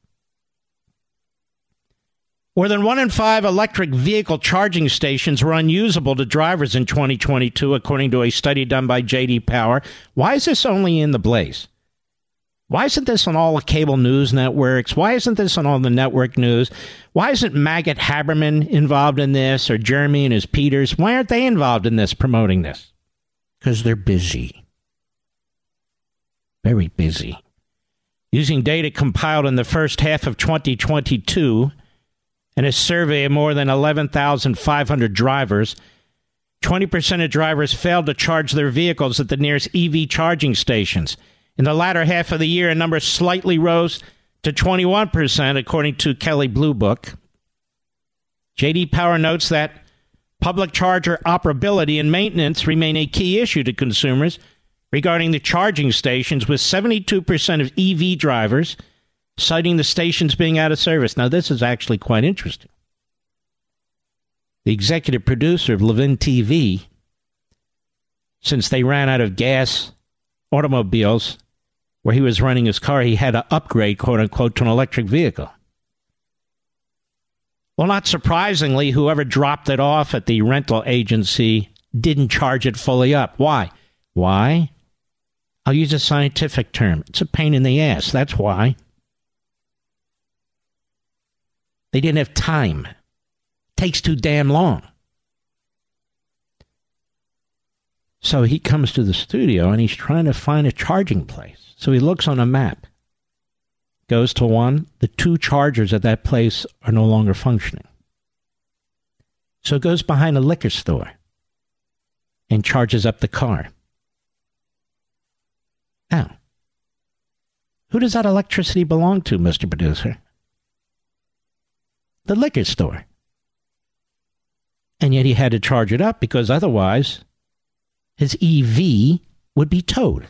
More than one in five electric vehicle charging stations were unusable to drivers in twenty twenty-two, according to a study done by J D Power. Why is this only in the Blaze? Why isn't this on all the cable news networks? Why isn't this on all the network news? Why isn't Maggot Haberman involved in this, or Jeremy and his Peters? Why aren't they involved in this, promoting this? Because they're busy. Very busy. Using data compiled in the first half of twenty twenty-two and a survey of more than eleven thousand five hundred drivers, twenty percent of drivers failed to charge their vehicles at the nearest E V charging stations. In the latter half of the year, a number slightly rose to twenty-one percent, according to Kelley Blue Book. J D Power notes that public charger operability and maintenance remain a key issue to consumers regarding the charging stations, with seventy-two percent of E V drivers citing the stations being out of service. Now, this is actually quite interesting. The executive producer of Levin T V, since they ran out of gas automobiles where he was running his car, he had to upgrade, quote unquote, to an electric vehicle. Well, not surprisingly, whoever dropped it off at the rental agency didn't charge it fully up. Why? Why? I'll use a scientific term. It's a pain in the ass. That's why. They didn't have time. It takes too damn long. So he comes to the studio and he's trying to find a charging place. So he looks on a map, goes to one. The two chargers at that place are no longer functioning. So he goes behind a liquor store and charges up the car. Now, who does that electricity belong to, Mister Producer? The liquor store. And yet he had to charge it up because otherwise his E V would be towed.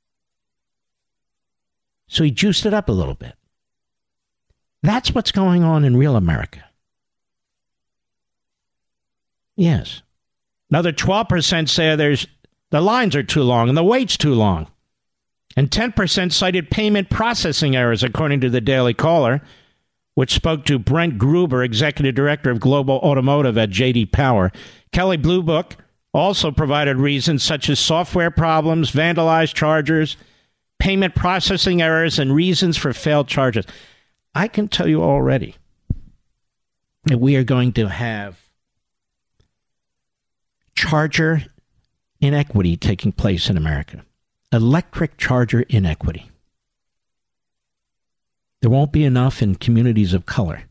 So he juiced it up a little bit. That's what's going on in real America. Yes. Another twelve percent say there's the lines are too long and the wait's too long. And ten percent cited payment processing errors, according to the Daily Caller, which spoke to Brent Gruber, Executive Director of Global Automotive at J D Power. Kelley Blue Book also provided reasons such as software problems, vandalized chargers, payment processing errors, and reasons for failed charges. I can tell you already that we are going to have charger inequity taking place in America. Electric charger inequity. There won't be enough in communities of color.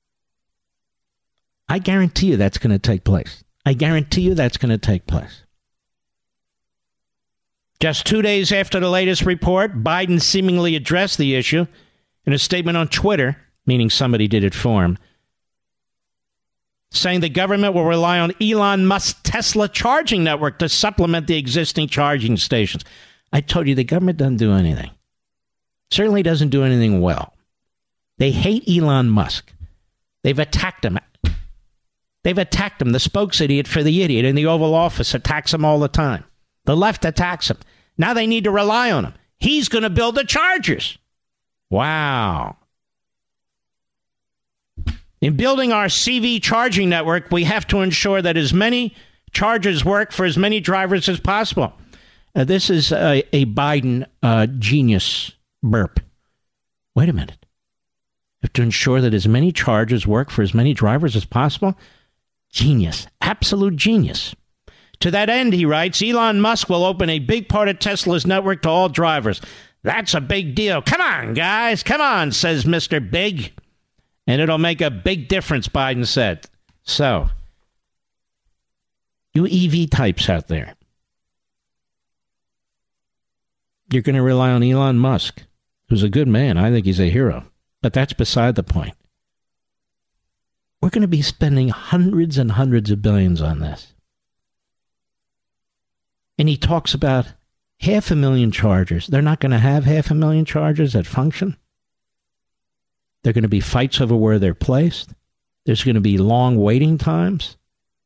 I guarantee you that's going to take place. I guarantee you that's going to take place. Just two days after the latest report, Biden seemingly addressed the issue in a statement on Twitter, meaning somebody did it for him, saying the government will rely on Elon Musk's Tesla charging network to supplement the existing charging stations. I told you the government doesn't do anything. Certainly doesn't do anything well. They hate Elon Musk. They've attacked him. They've attacked him. The spokes idiot for the idiot in the Oval Office attacks him all the time. The left attacks him. Now they need to rely on him. He's going to build the chargers. Wow. In building our C V charging network, we have to ensure that as many chargers work for as many drivers as possible. Uh, this is a, a Biden uh, genius burp. Wait a minute. You have to ensure that as many chargers work for as many drivers as possible? Genius. Absolute genius. To that end, he writes, Elon Musk will open a big part of Tesla's network to all drivers. That's a big deal. Come on, guys. Come on, says Mister Big. And it'll make a big difference, Biden said. So, you E V types out there, you're going to rely on Elon Musk, who's a good man. I think he's a hero. But that's beside the point. We're going to be spending hundreds and hundreds of billions on this. And he talks about half a million chargers. They're not going to have half a million chargers that function. There are going to be fights over where they're placed. There's going to be long waiting times.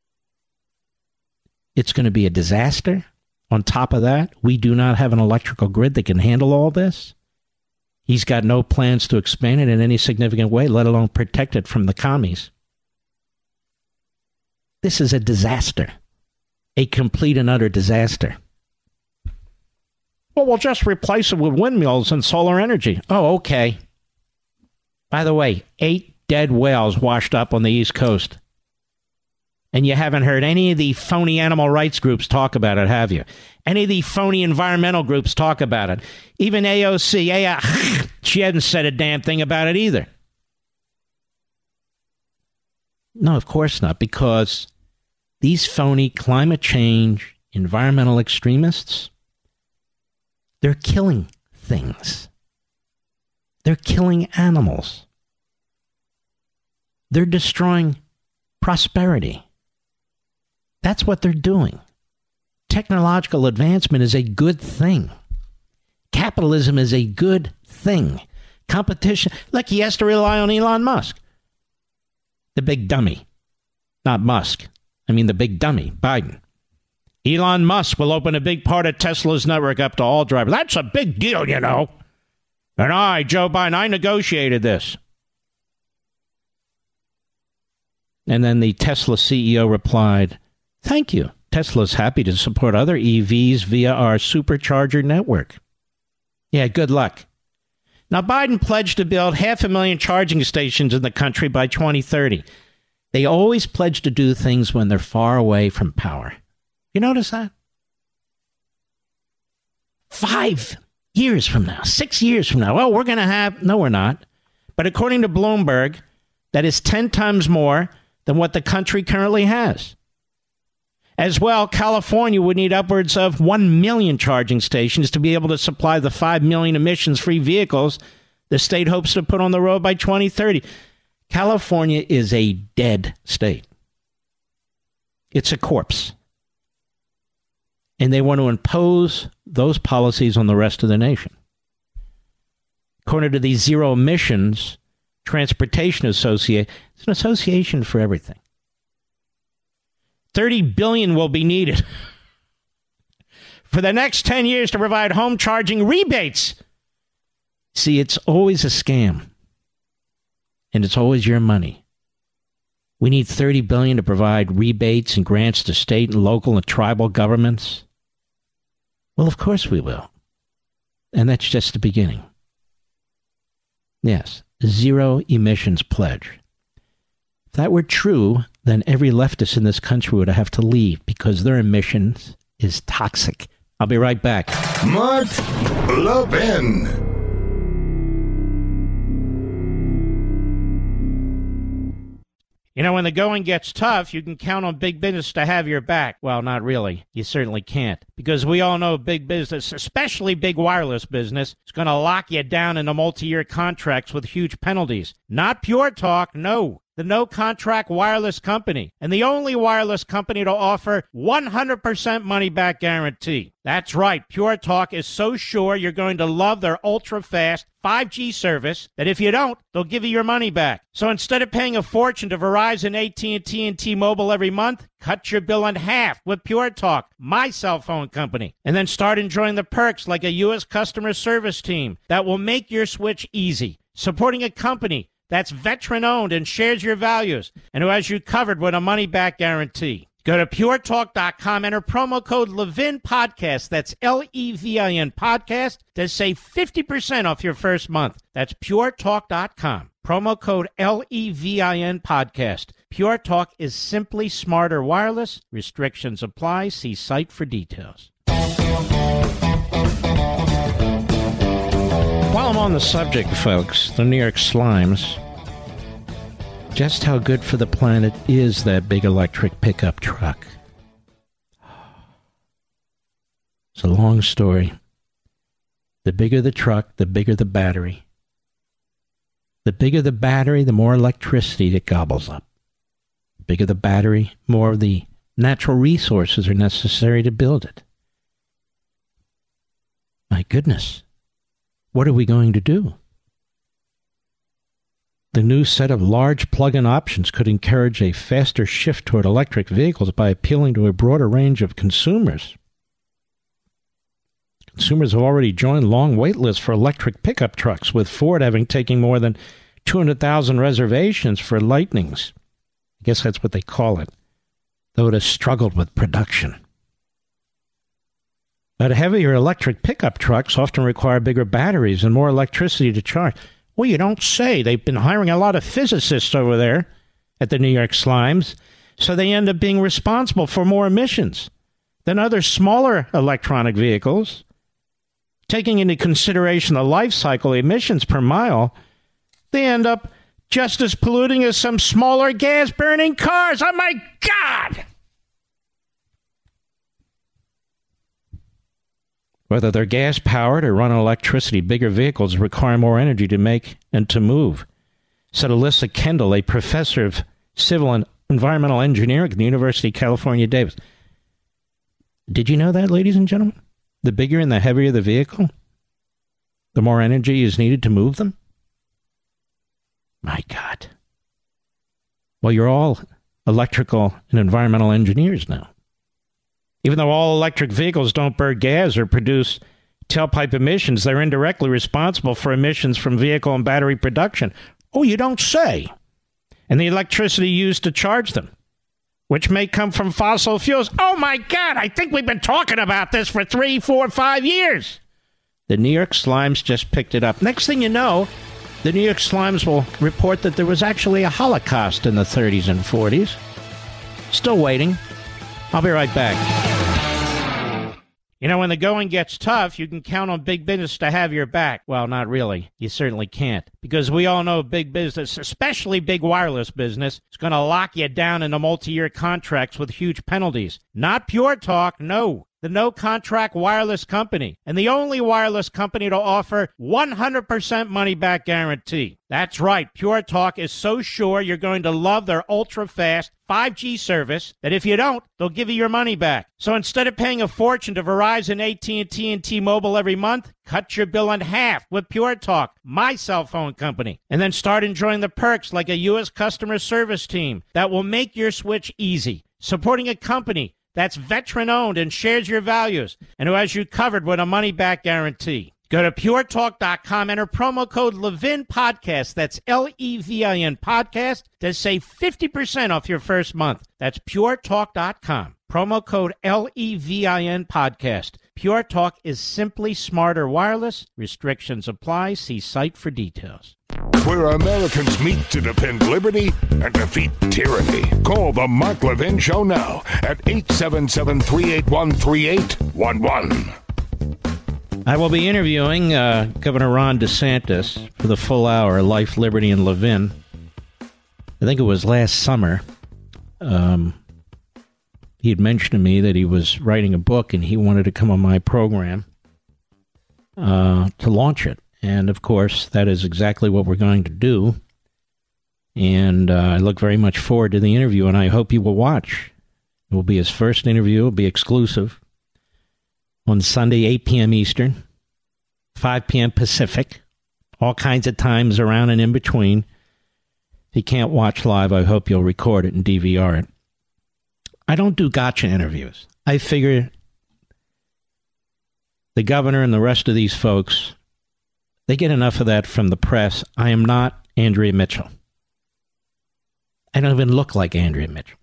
It's going to be a disaster. On top of that, we do not have an electrical grid that can handle all this. He's got no plans to expand it in any significant way, let alone protect it from the commies. This is a disaster. A complete and utter disaster. Well, we'll just replace it with windmills and solar energy. Oh, okay. By the way, eight dead whales washed up on the East Coast. And you haven't heard any of the phony animal rights groups talk about it, have you? Any of the phony environmental groups talk about it? Even A O C, A O C, she hadn't said a damn thing about it either. No, of course not, because these phony climate change environmental extremists, they're killing things. They're killing animals. They're destroying prosperity. That's what they're doing. Technological advancement is a good thing. Capitalism is a good thing. Competition, look, he has to rely on Elon Musk. The big dummy. Not Musk. I mean the big dummy, Biden. Elon Musk will open a big part of Tesla's network up to all drivers. That's a big deal, you know. And I, Joe Biden, I negotiated this. And then the Tesla C E O replied, thank you. Tesla's happy to support other E Vs via our supercharger network. Yeah, good luck. Now, Biden pledged to build half a million charging stations in the country by twenty thirty. They always pledge to do things when they're far away from power. You notice that? Five years from now, six years from now, well, we're going to have, no, we're not. But according to Bloomberg, that is ten times more than what the country currently has. As well, California would need upwards of one million charging stations to be able to supply the five million emissions-free vehicles the state hopes to put on the road by twenty thirty. California is a dead state. It's a corpse. And they want to impose those policies on the rest of the nation. According to the Zero Emissions Transportation Association, it's an association for everything. thirty billion dollars will be needed for the next ten years to provide home charging rebates. See, it's always a scam. And it's always your money. We need thirty billion dollars to provide rebates and grants to state and local and tribal governments. Well, of course we will. And that's just the beginning. Yes, zero emissions pledge. If that were true, then every leftist in this country would have to leave because their emissions is toxic. I'll be right back. Mark Levin. You know, when the going gets tough, you can count on big business to have your back. Well, not really. You certainly can't. Because we all know big business, especially big wireless business, is going to lock you down into multi-year contracts with huge penalties. Not Pure Talk, no. The no-contract wireless company, and the only wireless company to offer one hundred percent money-back guarantee. That's right, Pure Talk is so sure you're going to love their ultra-fast five G service that if you don't, they'll give you your money back. So instead of paying a fortune to Verizon, A T and T, and T-Mobile every month, cut your bill in half with Pure Talk, my cell phone company, and then start enjoying the perks like a U S customer service team that will make your switch easy. Supporting a company that's veteran-owned and shares your values, and who has you covered with a money-back guarantee. Go to pure talk dot com, enter promo code Levin Podcast, that's L E V I N Podcast, to save fifty percent off your first month. That's pure talk dot com, promo code L E V I N Podcast. Pure Talk is simply smarter wireless. Restrictions apply. See site for details. While I'm on the subject, folks, the New York Slimes, just how good for the planet is that big electric pickup truck? It's a long story. The bigger the truck, the bigger the battery. The bigger the battery, the more electricity it gobbles up. The bigger the battery, more of the natural resources are necessary to build it. My goodness. What are we going to do? The new set of large plug-in options could encourage a faster shift toward electric vehicles by appealing to a broader range of consumers. Consumers have already joined long wait lists for electric pickup trucks, with Ford having taken more than two hundred thousand reservations for Lightnings. I guess that's what they call it, though it has struggled with production. But heavier electric pickup trucks often require bigger batteries and more electricity to charge. Well, you don't say. They've been hiring a lot of physicists over there at the New York Slimes, so they end up being responsible for more emissions than other smaller electronic vehicles. Taking into consideration the life cycle emissions per mile, they end up just as polluting as some smaller gas-burning cars. Oh, my God! Whether they're gas-powered or run on electricity, bigger vehicles require more energy to make and to move, said Alyssa Kendall, a professor of civil and environmental engineering at the University of California, Davis. Did you know that, ladies and gentlemen? The bigger and the heavier the vehicle, the more energy is needed to move them? My God. Well, you're all electrical and environmental engineers now. Even though all electric vehicles don't burn gas or produce tailpipe emissions, they're indirectly responsible for emissions from vehicle and battery production. Oh, you don't say. And the electricity used to charge them, which may come from fossil fuels. Oh, my God, I think we've been talking about this for three, four, five years. The New York Slimes just picked it up. Next thing you know, the New York Slimes will report that there was actually a Holocaust in the thirties and forties. Still waiting. I'll be right back. You know, when the going gets tough, you can count on big business to have your back. Well, not really. You certainly can't. Because we all know big business, especially big wireless business, is going to lock you down into multi-year contracts with huge penalties. Not Pure Talk, no. The no-contract wireless company, and the only wireless company to offer one hundred percent money-back guarantee. That's right, Pure Talk is so sure you're going to love their ultra-fast five G service that if you don't, they'll give you your money back. So instead of paying a fortune to Verizon, A T and T, and T-Mobile every month, cut your bill in half with Pure Talk, my cell phone company, and then start enjoying the perks like a U S customer service team that will make your switch easy. Supporting a company that's veteran-owned and shares your values, and who has you covered with a money-back guarantee. Go to pure talk dot com, enter promo code Levin Podcast, that's L E V I N Podcast, to save fifty percent off your first month. That's pure talk dot com. Promo code L E V I N Podcast. Pure Talk is simply smarter wireless. Restrictions apply. See site for details. Where Americans meet to defend liberty and defeat tyranny. Call the Mark Levin Show now at eight seven seven, three eight one, three eight one one. I will be interviewing uh, Governor Ron DeSantis for the full hour, Life, Liberty, and Levin. I think it was last summer. Um, he had mentioned to me that he was writing a book and he wanted to come on my program uh, to launch it. And, of course, that is exactly what we're going to do. And uh, I look very much forward to the interview, and I hope you will watch. It will be his first interview. It will be exclusive on Sunday, eight p.m. Eastern, five p.m. Pacific, all kinds of times around and in between. If you can't watch live, I hope you'll record it and D V R it. I don't do gotcha interviews. I figure the governor and the rest of these folks, they get enough of that from the press. I am not Andrea Mitchell. I don't even look like Andrea Mitchell.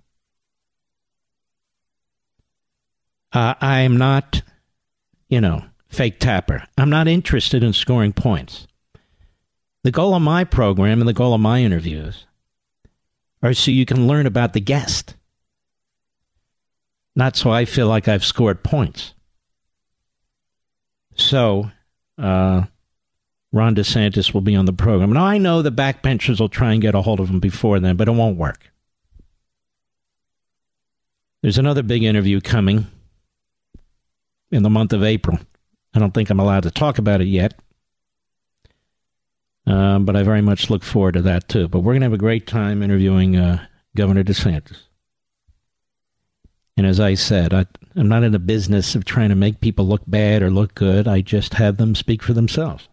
Uh, I am not, you know, fake Tapper. I'm not interested in scoring points. The goal of my program and the goal of my interviews are so you can learn about the guest. Not so I feel like I've scored points. So, uh... Ron DeSantis will be on the program. Now, I know the backbenchers will try and get a hold of him before then, but it won't work. There's another big interview coming in the month of April. I don't think I'm allowed to talk about it yet, uh, but I very much look forward to that, too. But we're going to have a great time interviewing uh, Governor DeSantis. And as I said, I, I'm not in the business of trying to make people look bad or look good. I just have them speak for themselves.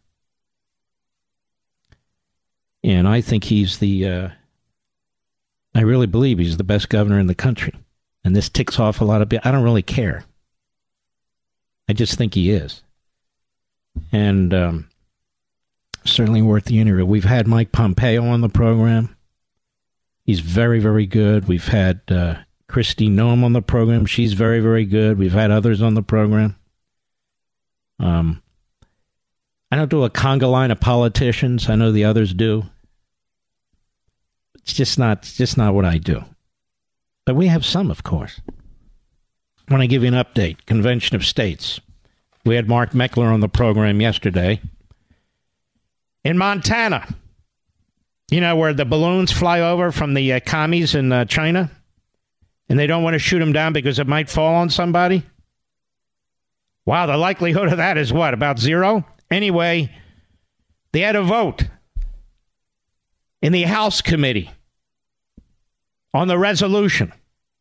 And I think he's the, uh, I really believe he's the best governor in the country. And this ticks off a lot of people. I don't really care. I just think he is. And um, certainly worth the interview. We've had Mike Pompeo on the program. He's very, very good. We've had uh, Christy Noem on the program. She's very, very good. We've had others on the program. Um, I don't do a conga line of politicians. I know the others do. It's just not, it's just not what I do. But we have some, of course. I want to give you an update. Convention of States. We had Mark Meckler on the program yesterday. In Montana, you know, where the balloons fly over from the uh, commies in uh, China, and they don't want to shoot them down because it might fall on somebody? Wow, the likelihood of that is what, about zero? Anyway, they had a vote in the House committee on the resolution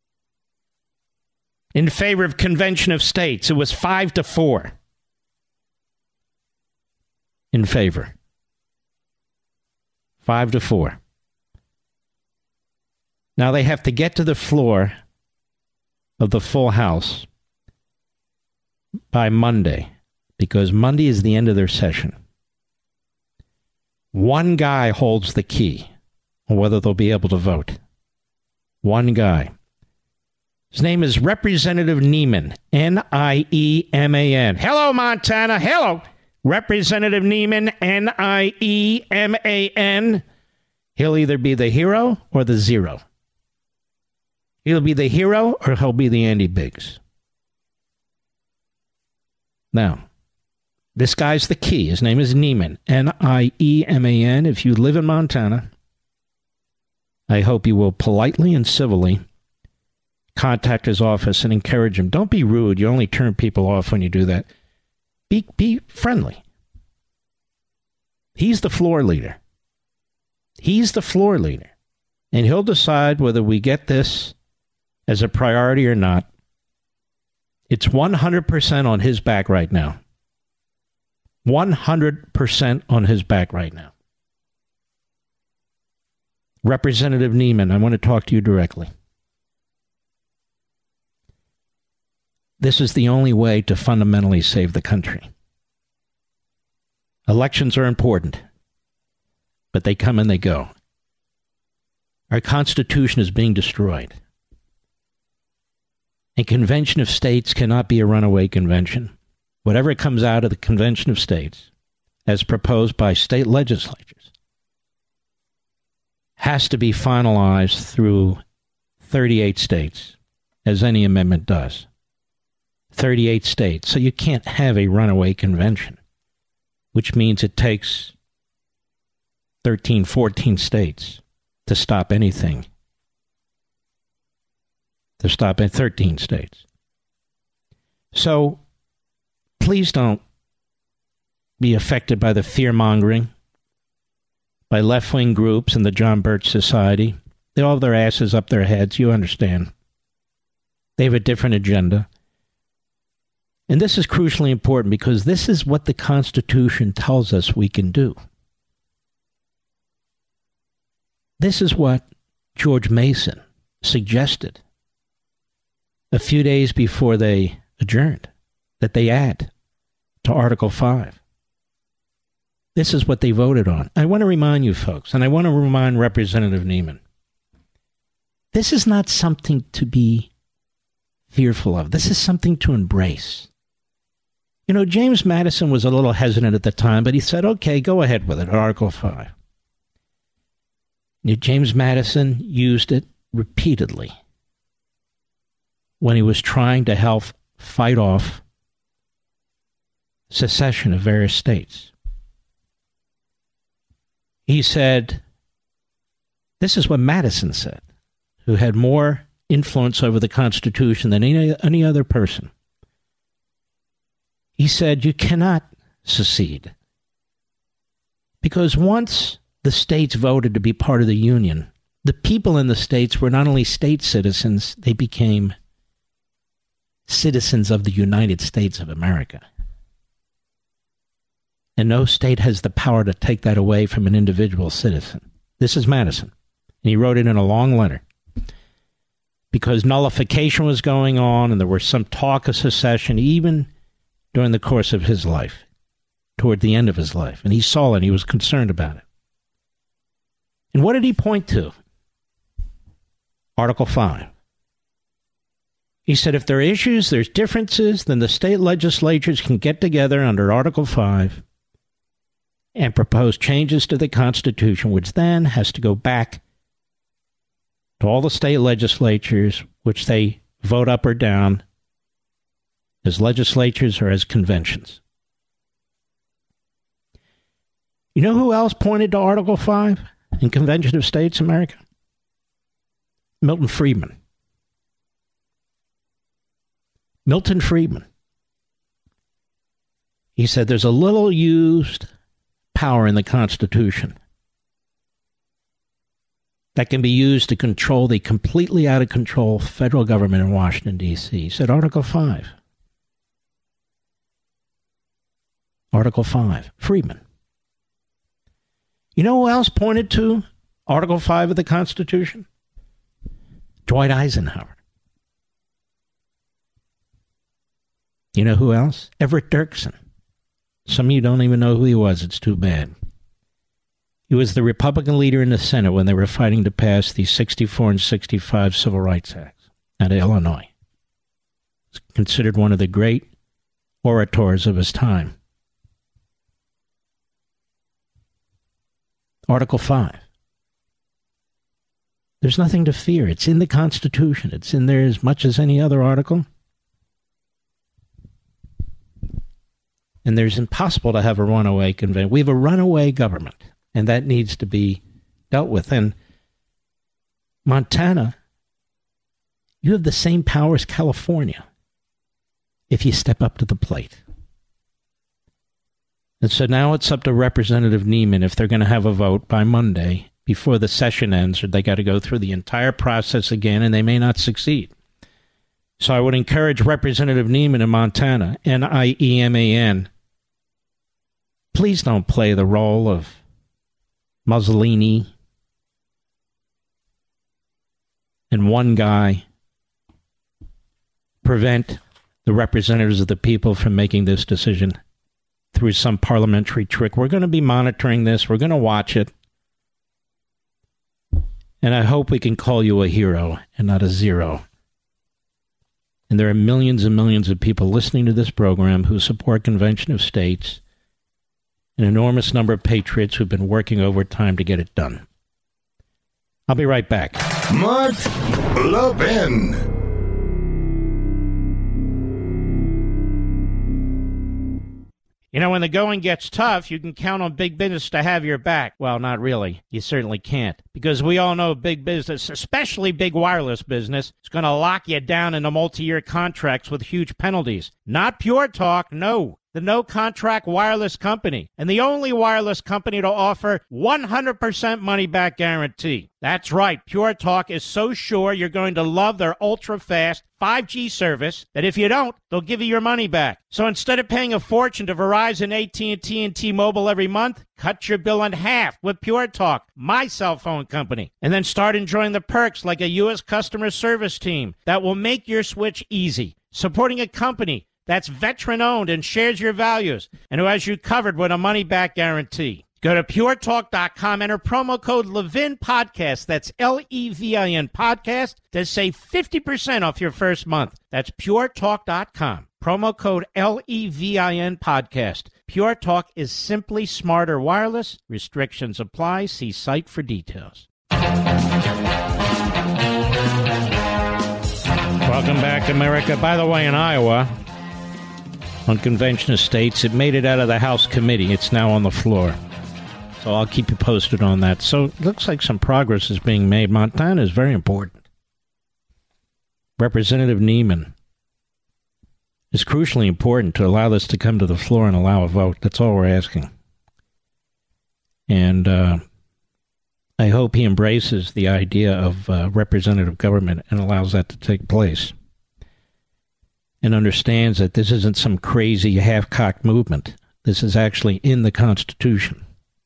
in favor of Convention of States. It was five to four in favor. Five to four. Now they have to get to the floor of the full House by Monday, because Monday is the end of their session. One guy holds the key on whether they'll be able to vote. One guy. His name is Representative Nieman, N I E M A N. Hello, Montana. Hello, Representative Nieman, N I E M A N. He'll either be the hero or the zero. He'll be the hero or he'll be the Andy Biggs. Now, this guy's the key. His name is Nieman, N I E M A N. If you live in Montana, I hope you will politely and civilly contact his office and encourage him. Don't be rude. You only turn people off when you do that. Be, be friendly. He's the floor leader. He's the floor leader. And he'll decide whether we get this as a priority or not. It's one hundred percent on his back right now. one hundred percent on his back right now. Representative Nieman, I want to talk to you directly. This is the only way to fundamentally save the country. Elections are important, but they come and they go. Our Constitution is being destroyed. A convention of states cannot be a runaway convention. Whatever comes out of the Convention of States, as proposed by state legislatures, has to be finalized through thirty-eight states, as any amendment does. thirty-eight states. So you can't have a runaway convention, which means it takes thirteen, fourteen states to stop anything. To stop at thirteen states. So please don't be affected by the fear-mongering by left-wing groups and the John Birch Society. They all have their asses up their heads, you understand. They have a different agenda. And this is crucially important because this is what the Constitution tells us we can do. This is what George Mason suggested a few days before they adjourned, that they add to Article five. This is what they voted on. I want to remind you folks, and I want to remind Representative Nieman, this is not something to be fearful of. This is something to embrace. You know, James Madison was a little hesitant at the time, but he said, okay, go ahead with it, Article five. James Madison used it repeatedly when he was trying to help fight off secession of various states. He said, this is what Madison said, who had more influence over the Constitution than any, any other person. He said, you cannot secede. Because once the states voted to be part of the Union, the people in the states were not only state citizens, they became citizens of the United States of America. And no state has the power to take that away from an individual citizen. This is Madison. And he wrote it in a long letter. Because nullification was going on and there was some talk of secession even during the course of his life, toward the end of his life. And he saw it and he was concerned about it. And what did he point to? Article five. He said if there are issues, there's differences, then the state legislatures can get together under Article five and propose changes to the Constitution, which then has to go back to all the state legislatures, which they vote up or down as legislatures or as conventions. You know who else pointed to Article five in Convention of States America? Milton Friedman. Milton Friedman. He said there's a little used power in the Constitution that can be used to control the completely out of control federal government in Washington, D C. He said Article five. Article five. Friedman. You know who else pointed to Article five of the Constitution? Dwight Eisenhower. You know who else? Everett Dirksen. Some of you don't even know who he was. It's too bad. He was the Republican leader in the Senate when they were fighting to pass the sixty-four and sixty-five Civil Rights Acts out of Illinois. He's considered one of the great orators of his time. Article five. There's nothing to fear. It's in the Constitution. It's in there as much as any other article. And there's impossible to have a runaway convention. We have a runaway government, and that needs to be dealt with. And Montana, you have the same power as California if you step up to the plate. And so now it's up to Representative Neiman if they're going to have a vote by Monday before the session ends, or they got to go through the entire process again, and they may not succeed. So I would encourage Representative Neiman in Montana, N I E M A N, please don't play the role of Mussolini and one guy prevent the representatives of the people from making this decision through some parliamentary trick. We're going to be monitoring this. We're going to watch it. And I hope we can call you a hero and not a zero. And there are millions and millions of people listening to this program who support Convention of States, an enormous number of patriots who've been working overtime to get it done. I'll be right back. Mark Levin. You know, when the going gets tough, you can count on big business to have your back. Well, not really. You certainly can't. Because we all know big business, especially big wireless business, is going to lock you down into multi-year contracts with huge penalties. Not Pure Talk, no. The no-contract wireless company, and the only wireless company to offer one hundred percent money-back guarantee. That's right. Pure Talk is so sure you're going to love their ultra-fast five G service that if you don't, they'll give you your money back. So instead of paying a fortune to Verizon, A T and T, and T-Mobile every month, cut your bill in half with Pure Talk, my cell phone company, and then start enjoying the perks like a U S customer service team that will make your switch easy. Supporting a company that's veteran-owned and shares your values, and who has you covered with a money-back guarantee. Go to pure talk dot com, enter promo code Levin Podcast, that's L E V I N Podcast, to save fifty percent off your first month. That's pure talk dot com, promo code L E V I N Podcast. Pure Talk is simply smarter wireless. Restrictions apply. See site for details. Welcome back, America. By the way, in Iowa, on Convention of States, it made it out of the House committee. It's now on the floor. So I'll keep you posted on that. So it looks like some progress is being made. Montana is very important. Representative Neiman is crucially important to allow this to come to the floor and allow a vote. That's all we're asking. And uh, I hope he embraces the idea of uh, representative government and allows that to take place. And understands that this isn't some crazy half-cocked movement. This is actually in the Constitution.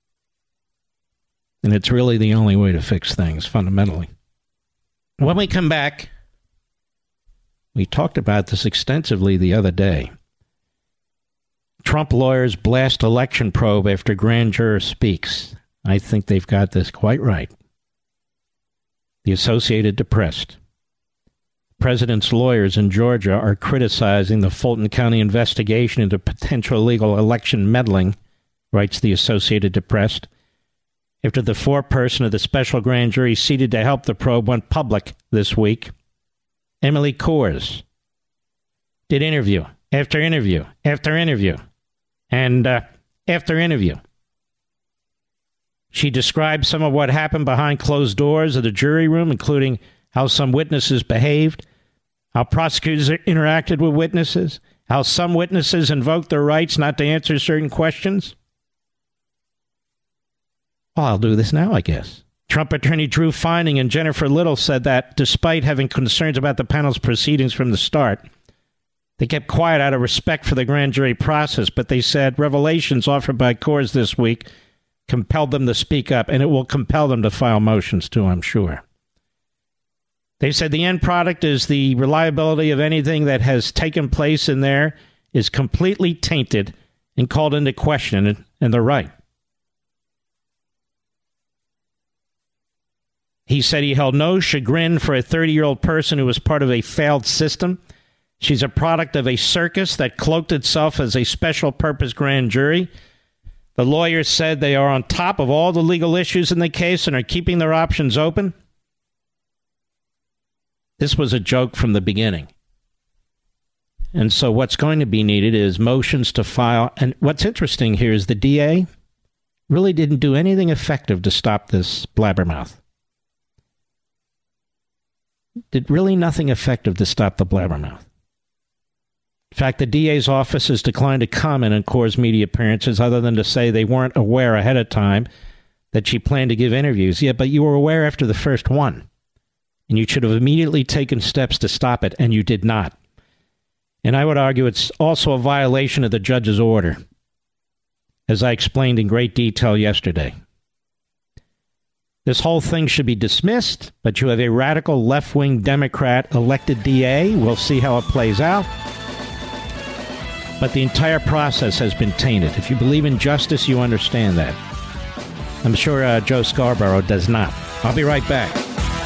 And it's really the only way to fix things, fundamentally. When we come back, we talked about this extensively the other day. Trump lawyers blast election probe after grand juror speaks. I think they've got this quite right. The Associated Press. president's lawyers in Georgia are criticizing the Fulton County investigation into potential illegal election meddling, writes the Associated Press, after the foreperson of the special grand jury seated to help the probe went public this week. Emily Coors did interview after interview after interview and uh, after interview. She described some of what happened behind closed doors of the jury room, including how some witnesses behaved, how prosecutors interacted with witnesses, how some witnesses invoked their rights not to answer certain questions. Well, I'll do this now, I guess. Trump attorney Drew Finding and Jennifer Little said that despite having concerns about the panel's proceedings from the start, they kept quiet out of respect for the grand jury process, but they said revelations offered by Coors this week compelled them to speak up, and it will compel them to file motions too, I'm sure. They said the end product is the reliability of anything that has taken place in there is completely tainted and called into question, and they're right. He said he held no chagrin for a thirty-year-old person who was part of a failed system. She's a product of a circus that cloaked itself as a special purpose grand jury. The lawyers said they are on top of all the legal issues in the case and are keeping their options open. This was a joke from the beginning. And so what's going to be needed is motions to file. And what's interesting here is the D A really didn't do anything effective to stop this blabbermouth. Did really nothing effective to stop the blabbermouth. In fact, the D A's office has declined to comment on Coors' media appearances other than to say they weren't aware ahead of time that she planned to give interviews. Yeah, but you were aware after the first one. And you should have immediately taken steps to stop it, and you did not. And I would argue it's also a violation of the judge's order, as I explained in great detail yesterday. This whole thing should be dismissed, but you have a radical left-wing Democrat elected D A. We'll see how it plays out. But the entire process has been tainted. If you believe in justice, you understand that. I'm sure uh, Joe Scarborough does not. I'll be right back.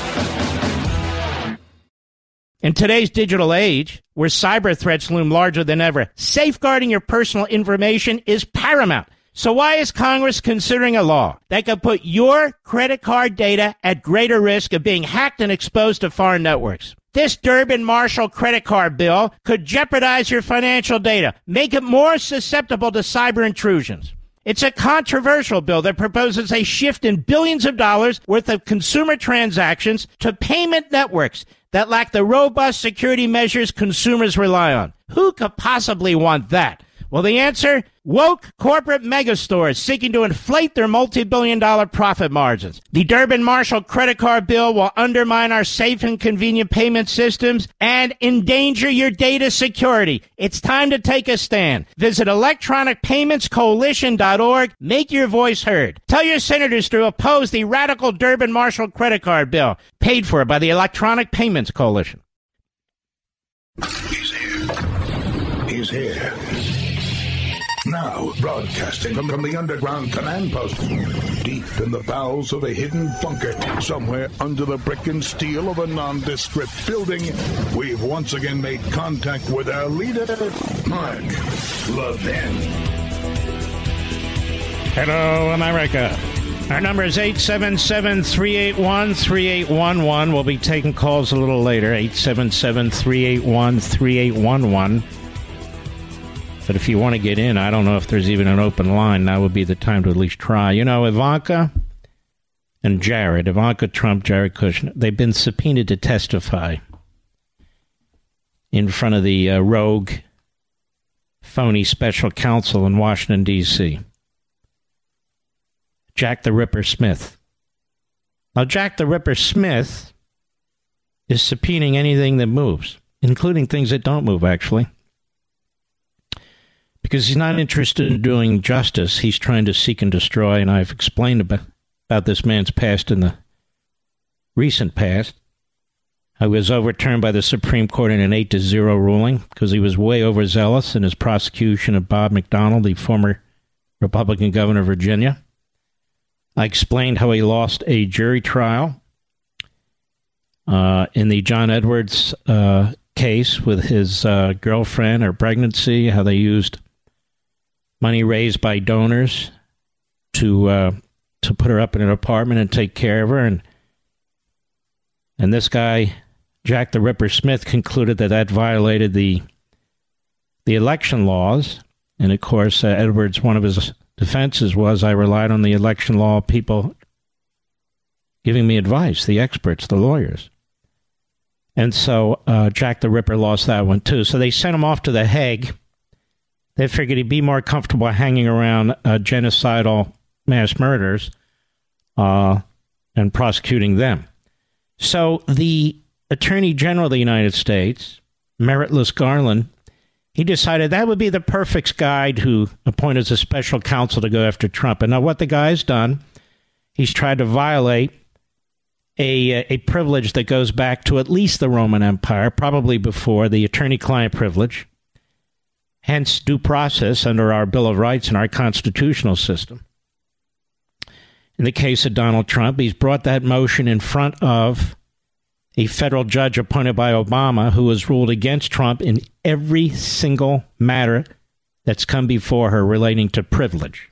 In today's digital age, where cyber threats loom larger than ever, safeguarding your personal information is paramount. So why is Congress considering a law that could put your credit card data at greater risk of being hacked and exposed to foreign networks? This Durbin-Marshall credit card bill could jeopardize your financial data, make it more susceptible to cyber intrusions. It's a controversial bill that proposes a shift in billions of dollars worth of consumer transactions to payment networks that lack the robust security measures consumers rely on. Who could possibly want that? Well, the answer? Woke corporate megastores seeking to inflate their multi-billion dollar profit margins. The Durbin-Marshall credit card bill will undermine our safe and convenient payment systems and endanger your data security. It's time to take a stand. Visit electronic payments coalition dot org. Make your voice heard. Tell your senators to oppose the radical Durbin-Marshall credit card bill, paid for by the Electronic Payments Coalition. He's here. He's here. Now, broadcasting from, from the underground command post, deep in the bowels of a hidden bunker, somewhere under the brick and steel of a nondescript building, we've once again made contact with our leader, Mark Levin. Hello, America. Our number is eight seven seven, three eight one, three eight one one. We'll be taking calls a little later, eight seven seven, three eight one, three eight one one. But if you want to get in, I don't know if there's even an open line. Now would be the time to at least try. You know, Ivanka and Jared, Ivanka Trump, Jared Kushner, they've been subpoenaed to testify in front of the uh, rogue, phony special counsel in Washington, D C Jack the Ripper Smith. Now, Jack the Ripper Smith is subpoenaing anything that moves, including things that don't move, actually. Because he's not interested in doing justice. He's trying to seek and destroy, and I've explained about, about this man's past in the recent past. I was overturned by the Supreme Court in an eight to zero ruling because he was way overzealous in his prosecution of Bob McDonnell, the former Republican governor of Virginia. I explained how he lost a jury trial uh, in the John Edwards uh, case with his uh, girlfriend or pregnancy, how they used money raised by donors to uh, to put her up in an apartment and take care of her. And and this guy, Jack the Ripper Smith, concluded that that violated the the election laws. And of course, uh, Edwards, one of his defenses was, I relied on the election law people giving me advice, the experts, the lawyers. And so uh, Jack the Ripper lost that one too. So they sent him off to The Hague. They figured he'd be more comfortable hanging around uh, genocidal mass murders uh, and prosecuting them. So the Attorney General of the United States, Meritless Garland, he decided that would be the perfect guy to appoint as a special counsel to go after Trump. And now what the guy's done, he's tried to violate a, a privilege that goes back to at least the Roman Empire, probably before, the attorney-client privilege, hence due process under our Bill of Rights and our constitutional system. In the case of Donald Trump, he's brought that motion in front of a federal judge appointed by Obama, who has ruled against Trump in every single matter that's come before her relating to privilege.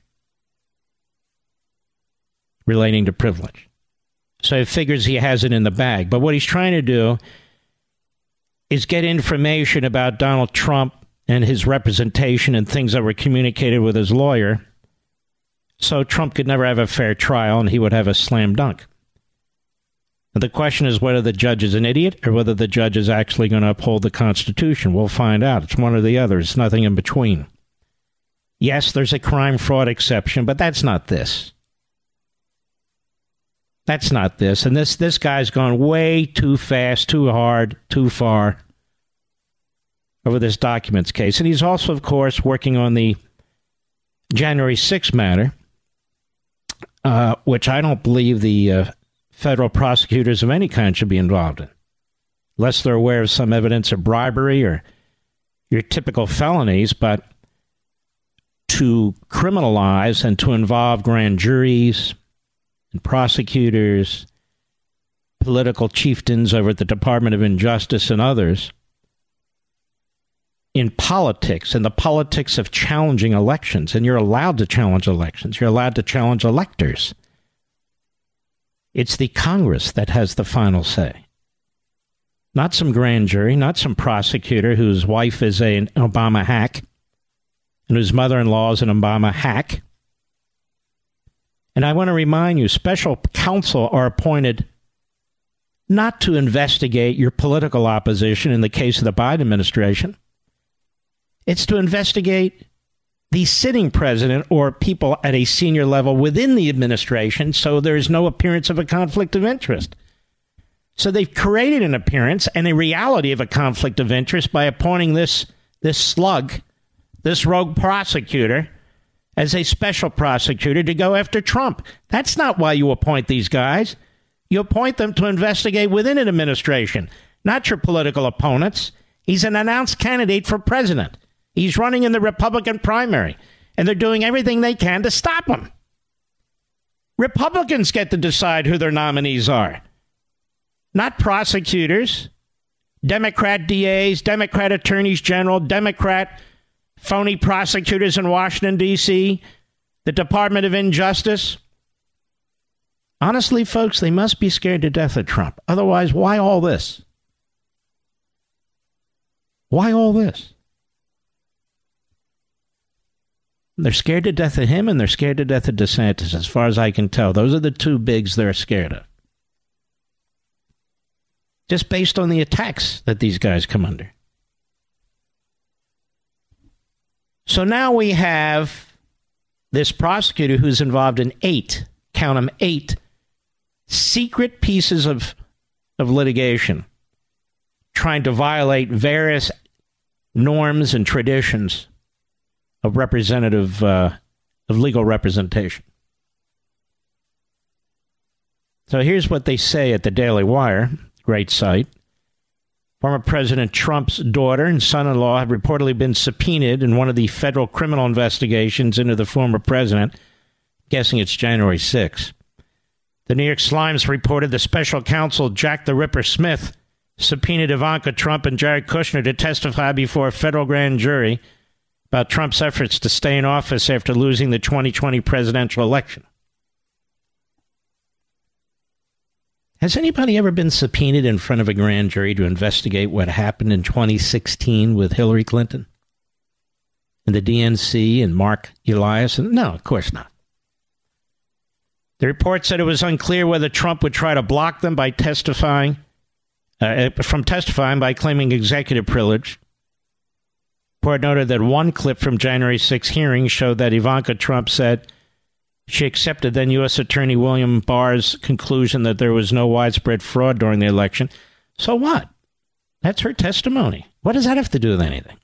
Relating to privilege. So he figures he has it in the bag. But what he's trying to do is get information about Donald Trump and his representation and things that were communicated with his lawyer, so Trump could never have a fair trial and he would have a slam dunk. The question is whether the judge is an idiot or whether the judge is actually going to uphold the Constitution. We'll find out. It's one or the other. It's nothing in between. Yes, there's a crime fraud exception, but that's not this. That's not this. And this, this guy's gone way too fast, too hard, too far over this documents case. And he's also, of course, working on the January sixth matter, uh, which I don't believe the Uh, federal prosecutors of any kind should be involved in, unless they're aware of some evidence of bribery or your typical felonies. But to criminalize and to involve grand juries and prosecutors, political chieftains over at the Department of Injustice and others in politics, in the politics of challenging elections, and you're allowed to challenge elections, you're allowed to challenge electors. It's the Congress that has the final say. Not some grand jury, not some prosecutor whose wife is a, an Obama hack and whose mother-in-law is an Obama hack. And I want to remind you, special counsel are appointed not to investigate your political opposition in the case of the Biden administration. It's to investigate the sitting president or people at a senior level within the administration, so there's no appearance of a conflict of interest. So they've created an appearance and a reality of a conflict of interest by appointing this, this slug, this rogue prosecutor, as a special prosecutor to go after Trump. That's not why you appoint these guys. You appoint them to investigate within an administration, not your political opponents. He's an announced candidate for president. He's running in the Republican primary, and they're doing everything they can to stop him. Republicans get to decide who their nominees are, not prosecutors, Democrat D As, Democrat attorneys general, Democrat phony prosecutors in Washington, D C, the Department of Injustice. Honestly, folks, they must be scared to death of Trump. Otherwise, why all this? Why all this? They're scared to death of him, and they're scared to death of DeSantis, as far as I can tell. Those are the two bigs they're scared of. Just based on the attacks that these guys come under. So now we have this prosecutor who's involved in eight, count them, eight, secret pieces of, of litigation, trying to violate various norms and traditions of representative, uh, of legal representation. So here's what they say at the Daily Wire, great site. Former President Trump's daughter and son-in-law have reportedly been subpoenaed in one of the federal criminal investigations into the former president. Guessing it's January sixth. The New York Slimes reported the special counsel Jack the Ripper Smith subpoenaed Ivanka Trump and Jared Kushner to testify before a federal grand jury about Trump's efforts to stay in office after losing the twenty twenty presidential election. Has anybody ever been subpoenaed in front of a grand jury to investigate what happened in twenty sixteen with Hillary Clinton and the D N C and Mark Elias? No, of course not. The report said it was unclear whether Trump would try to block them by testifying, uh, from testifying by claiming executive privilege. The report noted that one clip from January sixth hearing showed that Ivanka Trump said she accepted then U S Attorney William Barr's conclusion that there was no widespread fraud during the election. So what? That's her testimony. What does that have to do with anything?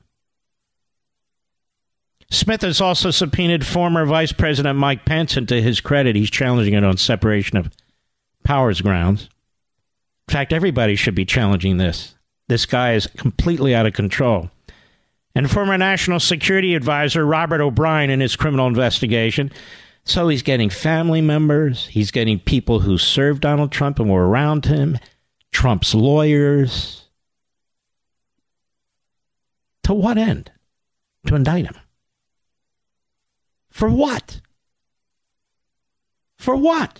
Smith has also subpoenaed former Vice President Mike Pence, and to his credit, he's challenging it on separation of powers grounds. In fact, everybody should be challenging this. This guy is completely out of control. And former National Security Advisor Robert O'Brien in his criminal investigation. So he's getting family members. He's getting people who served Donald Trump and were around him. Trump's lawyers. To what end? To indict him. For what? For what?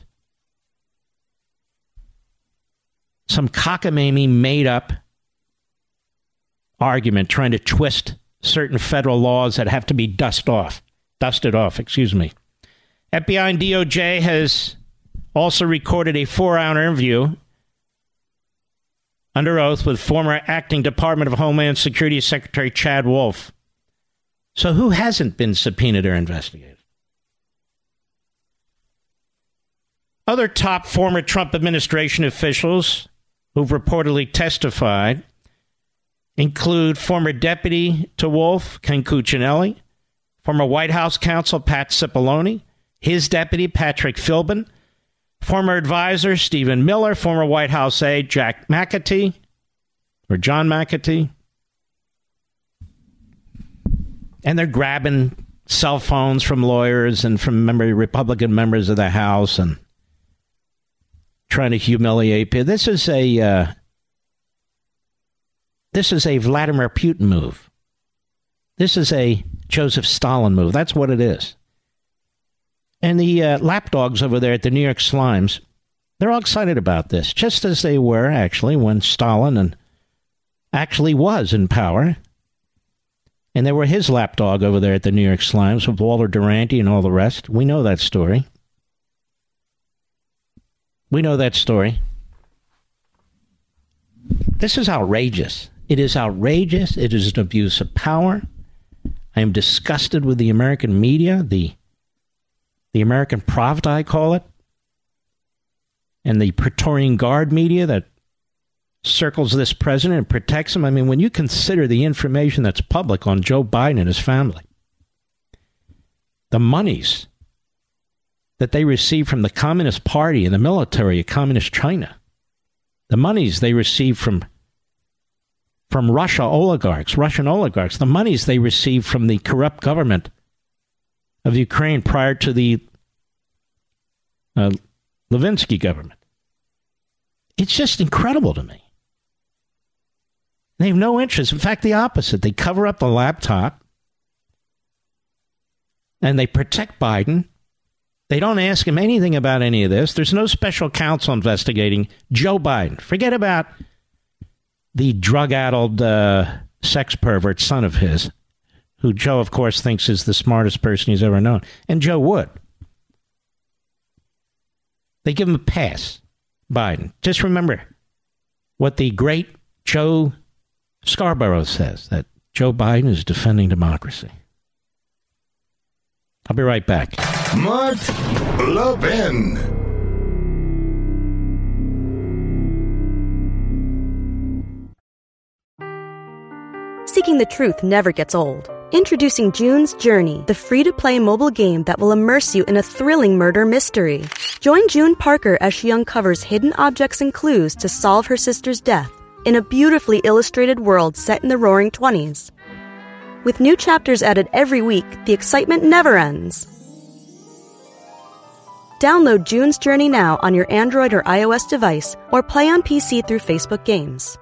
Some cockamamie made up argument trying to twist certain federal laws that have to be dusted off. Dusted off, excuse me. F B I and D O J has also recorded a four-hour interview under oath with former acting Department of Homeland Security Secretary Chad Wolf. So who hasn't been subpoenaed or investigated? Other top former Trump administration officials who've reportedly testified include former deputy to Wolf, Ken Cuccinelli, former White House counsel Pat Cipollone, his deputy Patrick Philbin, former advisor Stephen Miller, former White House aide Jack McAtee, or John McAtee. And they're grabbing cell phones from lawyers and from member, Republican members of the House and trying to humiliate people. This is a uh, this is a Vladimir Putin move. This is a Joseph Stalin move. That's what it is. And the uh, lapdogs over there at the New York Slimes, they're all excited about this, just as they were actually when Stalin and actually was in power. And they were his lapdog over there at the New York Slimes with Walter Duranty and all the rest. We know that story. We know that story. This is outrageous. It is outrageous. It is an abuse of power. I am disgusted with the American media, the, the American Pravda, I call it, and the Praetorian Guard media that circles this president and protects him. I mean, when you consider the information that's public on Joe Biden and his family, the monies that they receive from the Communist Party and the military of Communist China, the monies they receive from from Russia oligarchs, Russian oligarchs, the monies they receive from the corrupt government of Ukraine prior to the uh, Levinsky government. It's just incredible to me. They have no interest. In fact, the opposite. They cover up the laptop and they protect Biden. They don't ask him anything about any of this. There's no special counsel investigating Joe Biden. Forget about the drug-addled uh, sex pervert son of his, who Joe, of course, thinks is the smartest person he's ever known. And Joe would. They give him a pass, Biden. Just remember what the great Joe Scarborough says, that Joe Biden is defending democracy. I'll be right back. Mark Levin. Seeking the truth never gets old. Introducing June's Journey, the free-to-play mobile game that will immerse you in a thrilling murder mystery. Join June Parker as she uncovers hidden objects and clues to solve her sister's death in a beautifully illustrated world set in the roaring twenties. With new chapters added every week, the excitement never ends. Download June's Journey now on your Android or iOS device, or play on P C through Facebook Games.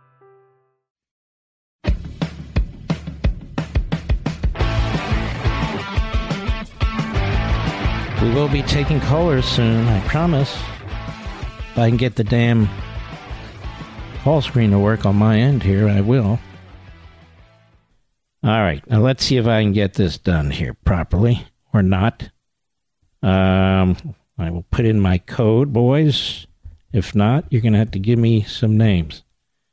We will be taking callers soon, I promise. If I can get the damn call screen to work on my end here, I will. All right, now let's see if I can get this done here properly or not. Um, I will put in my code, boys. If not, you're going to have to give me some names.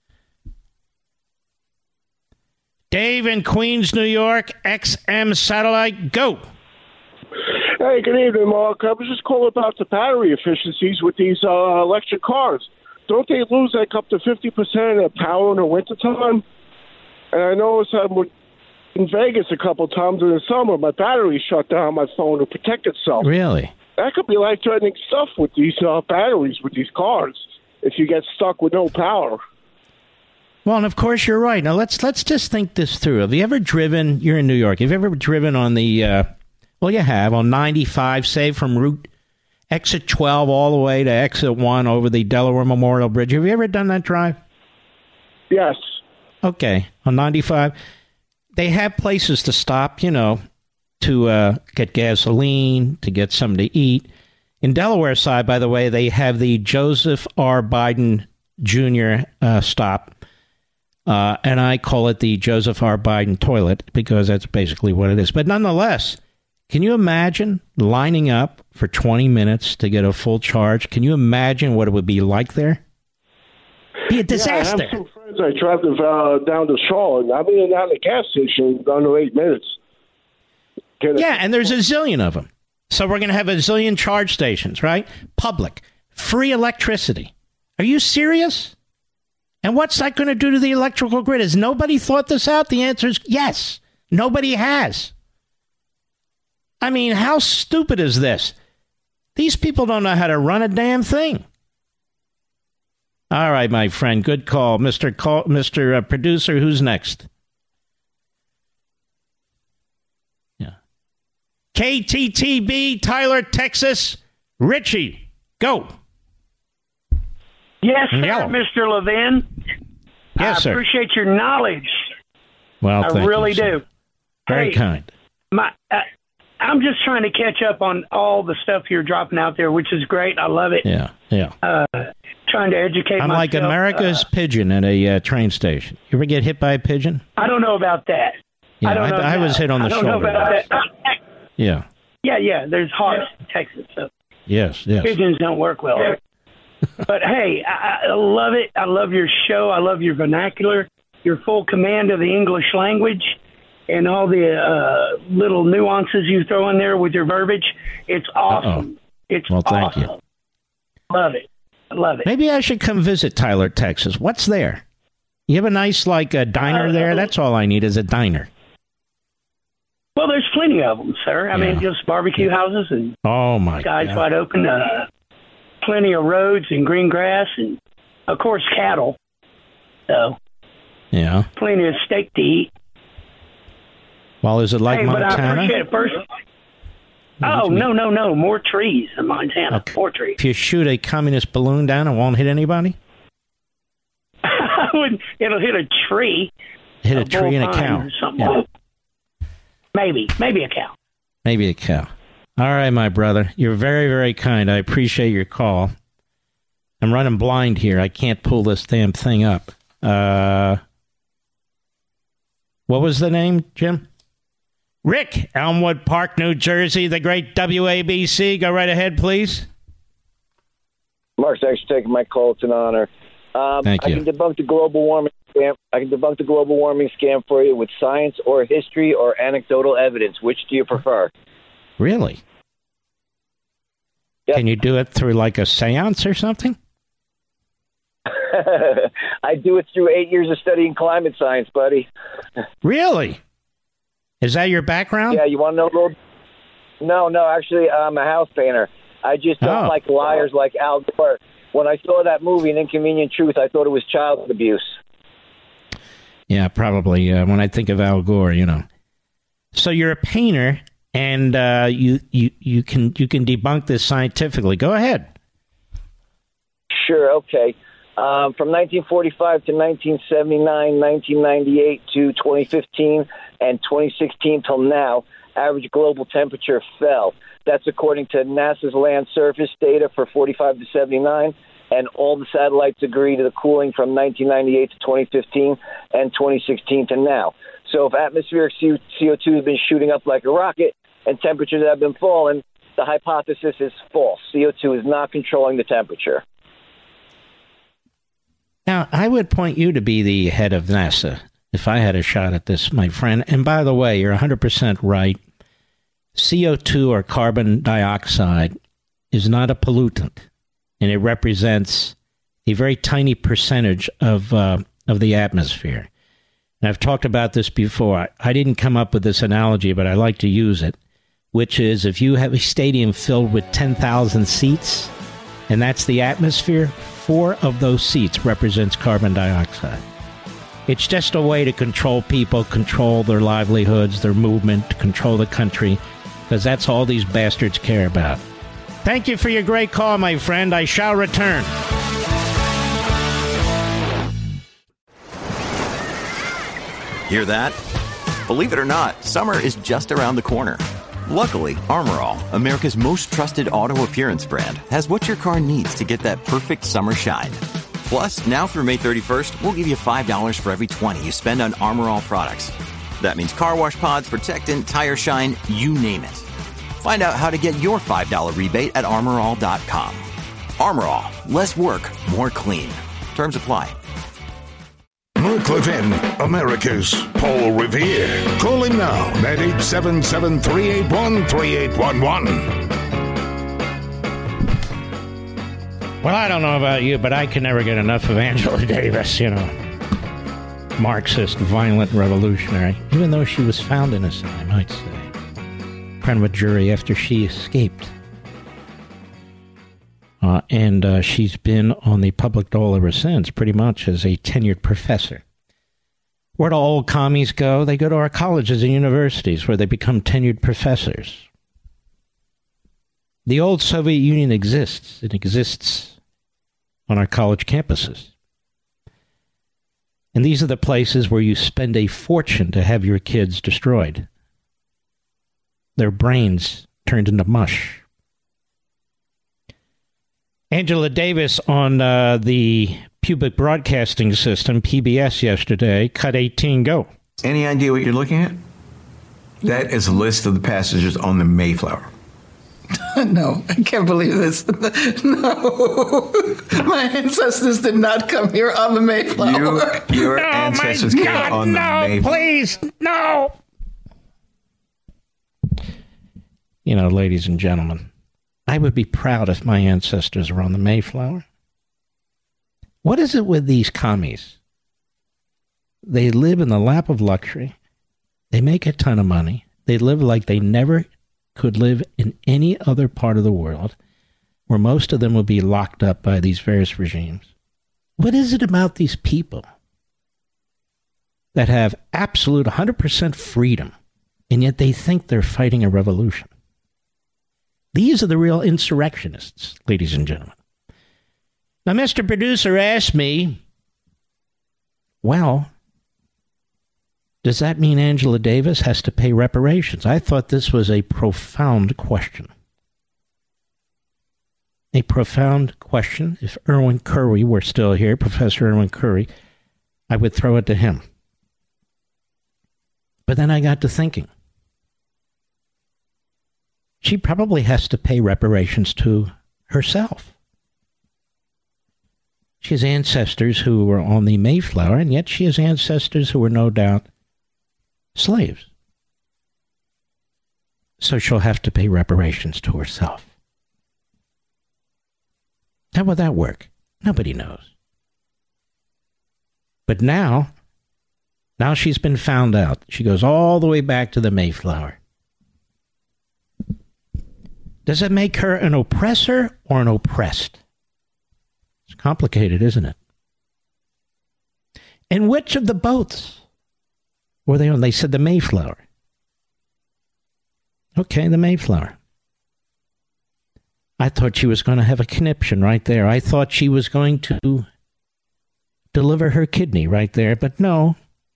Dave in Queens, New York, X M Satellite, go! Hey, good evening, Mark. I was just calling about the battery efficiencies with these uh, electric cars. Don't they lose like up to fifty percent of their power in the wintertime? And I noticed I would, in Vegas a couple of times in the summer, my battery shut down on my phone to protect itself. Really? That could be life-threatening stuff with these uh, batteries, with these cars, if you get stuck with no power. Well, and of course you're right. Now let's let's just think this through. Have you ever driven? You're in New York. Have you ever driven on the? Uh, well, you have on ninety-five, say from Route Exit twelve all the way to Exit one over the Delaware Memorial Bridge. Have you ever done that drive? Yes. Okay, on ninety-five, they have places to stop. You know, to uh, get gasoline, to get something to eat. In Delaware side, by the way, they have the Joseph R. Biden Junior Uh, stop. Uh, and I call it the Joseph R. Biden toilet because that's basically what it is. But nonetheless, can you imagine lining up for twenty minutes to get a full charge? Can you imagine what it would be like there? Be a disaster. Yeah, I have some friends I drive uh, down to Charlotte. I'm in and out of the gas station in under eight minutes. Get yeah, and there's a zillion of them. So we're going to have a zillion charge stations, right? Public. Free electricity. Are you serious? And what's that going to do to the electrical grid? Has nobody thought this out? The answer is yes. Nobody has. I mean, how stupid is this? These people don't know how to run a damn thing. All right, my friend. Good call. Mister Call, Mister Uh, producer, who's next? Yeah. K T T B, Tyler, Texas. Richie, go. Yes, sir, Yellow. Mister Levin. Yes, I sir. appreciate your knowledge. Well, I thank really you, sir. do. Very hey, kind. My, uh, I'm just trying to catch up on all the stuff you're dropping out there, which is great. I love it. Yeah, yeah. Uh, trying to educate I'm myself. like America's uh, pigeon at a uh, train station. You ever get hit by a pigeon? I don't know about that. Yeah, I don't I, know. I was hit on the I don't shoulder. know about that. Yeah. Yeah, yeah. There's hawks in Texas, so Yes, yes. pigeons don't work well. But hey, I, I love it. I love your show. I love your vernacular, your full command of the English language, and all the uh, little nuances you throw in there with your verbiage. It's awesome. Uh-oh. It's Well, thank awesome. you. Love it. I love it. Maybe I should come visit Tyler, Texas. What's there? You have a nice, like, a diner Uh, there? That's all I need is a diner. Well, there's plenty of them, sir. I Yeah. mean, just barbecue houses and Oh, my skies God. wide open. Uh, plenty of roads and green grass and, of course, cattle. So, Yeah. plenty of steak to eat. Well, is it like hey, but I Montana? appreciate it first. Oh, no, no, no. More trees in Montana. Okay. More trees. If you shoot a communist balloon down, it won't hit anybody? I wouldn't- It'll hit a tree. Hit a tree and a bull cow. pine or something. Yeah. Maybe. Maybe a cow. Maybe a cow. All right, my brother. You're very, very kind. I appreciate your call. I'm running blind here. I can't pull this damn thing up. Uh, what was the name, Jim? Rick, Elmwood Park, New Jersey, the great W A B C. Go right ahead, please. Mark, thanks for taking my call. It's an honor. Um, Thank I you. can debunk the global warming scam. I can debunk the global warming scam for you with science or history or anecdotal evidence. Which do you prefer? Really? Yep. Can you do it through like a seance or something? I do it through eight years of studying climate science, buddy. Really? Is that your background? Yeah, you want to know a little? No, no, actually, I'm a house painter. I just don't Oh. like liars like Al Gore. When I saw that movie, An Inconvenient Truth, I thought it was child abuse. Yeah, probably. Uh, when I think of Al Gore, you know. So you're a painter, and uh, you, you you can you can debunk this scientifically. Go ahead. Sure, okay. Um, from nineteen forty-five to nineteen seventy-nine, nineteen ninety-eight to twenty fifteen, and twenty sixteen till now, average global temperature fell. That's according to NASA's land surface data for forty-five to seventy-nine, and all the satellites agree to the cooling from nineteen ninety-eight to twenty fifteen and twenty sixteen to now. So if atmospheric C O two has been shooting up like a rocket and temperatures have been falling, the hypothesis is false. C O two is not controlling the temperature. Now, I would point you to be the head of NASA if I had a shot at this, my friend. And by the way, you're one hundred percent right. C O two, or carbon dioxide, is not a pollutant, and it represents a very tiny percentage of uh, of the atmosphere. And I've talked about this before. I, I didn't come up with this analogy, but I like to use it, which is if you have a stadium filled with ten thousand seats, and that's the atmosphere, four of those seats represents carbon dioxide. It's just a way to control people, control their livelihoods, their movement, control the country, because that's all these bastards care about. Thank you for your great call, my friend. I shall return. Hear that? Believe it or not, summer is just around the corner. Luckily, Armor All, America's most trusted auto appearance brand, has what your car needs to get that perfect summer shine. Plus, now through May thirty-first, we'll give you five dollars for every twenty you spend on Armor All products. That means car wash pods, protectant, tire shine, you name it. Find out how to get your five dollars rebate at armor all dot com. Armor All, less work, more clean. Terms apply. Mark Levin, America's Paul Revere. Call him now at eight seven seven, three eight one, three eight one one. Well, I don't know about you, but I can never get enough of Angela Davis, you know. Marxist, violent revolutionary, even though she was found innocent, I might say. Friend of a jury after she escaped. Uh, and uh, she's been on the public dole ever since, pretty much as a tenured professor. Where do old commies go? They go to our colleges and universities where they become tenured professors. The old Soviet Union exists. It exists on our college campuses. And these are the places where you spend a fortune to have your kids destroyed. Their brains turned into mush. Angela Davis on uh, the Public Broadcasting System, P B S, yesterday. Cut eighteen, go. Any idea what you're looking at? That is a list of the passengers on the Mayflower. No, I can't believe this. No. My ancestors did not come here on the Mayflower. You, your no, ancestors came God, on the no, Mayflower. Please, no. You know, ladies and gentlemen, I would be proud if my ancestors were on the Mayflower. What is it with these commies? They live in the lap of luxury. They make a ton of money. They live like they never could live in any other part of the world, where most of them will be locked up by these various regimes. What is it about these people that have absolute one hundred percent freedom, and yet they think they're fighting a revolution? These are the real insurrectionists, ladies and gentlemen. Now, Mister Producer asked me, well, does that mean Angela Davis has to pay reparations? I thought this was a profound question. A profound question. If Erwin Curry were still here, Professor Erwin Curry, I would throw it to him. But then I got to thinking. She probably has to pay reparations to herself. She has ancestors who were on the Mayflower, and yet she has ancestors who were no doubt slaves. So she'll have to pay reparations to herself. How will that work? Nobody knows. But now, now she's been found out. She goes all the way back to the Mayflower. Does it make her an oppressor or an oppressed? It's complicated, isn't it? And which of the boats were they on? They said the Mayflower. Okay, the Mayflower. I thought she was going to have a conniption right there. I thought she was going to deliver her kidney right there, but no.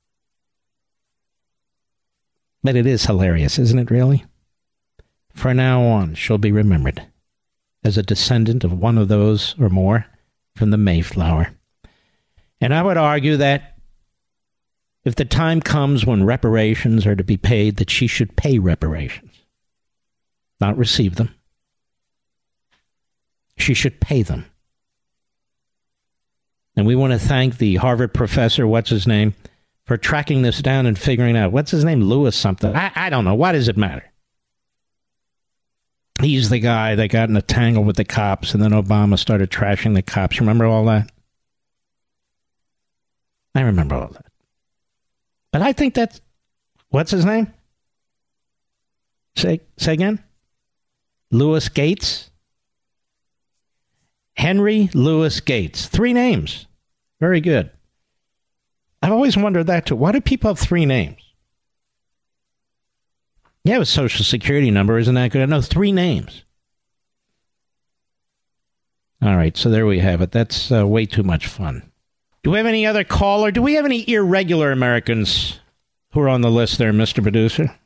But it is hilarious, isn't it, really? For now on, she'll be remembered as a descendant of one of those or more from the Mayflower. And I would argue that if the time comes when reparations are to be paid, that she should pay reparations, not receive them. She should pay them. And we want to thank the Harvard professor, what's his name, for tracking this down and figuring out, what's his name, Lewis something. I, I don't know. Why does it matter? He's the guy that got in a tangle with the cops, and then Obama started trashing the cops. Remember all that? I remember all that. But I think that's, what's his name? Say, say again? Lewis Gates? Henry Louis Gates. Three names. Very good. I've always wondered that too. Why do people have three names? You have a social security number. Isn't that good? No, three names. All right, so there we have it. That's uh, way too much fun. Do we have any other caller? Do we have any irregular Americans who are on the list there, Mister Producer?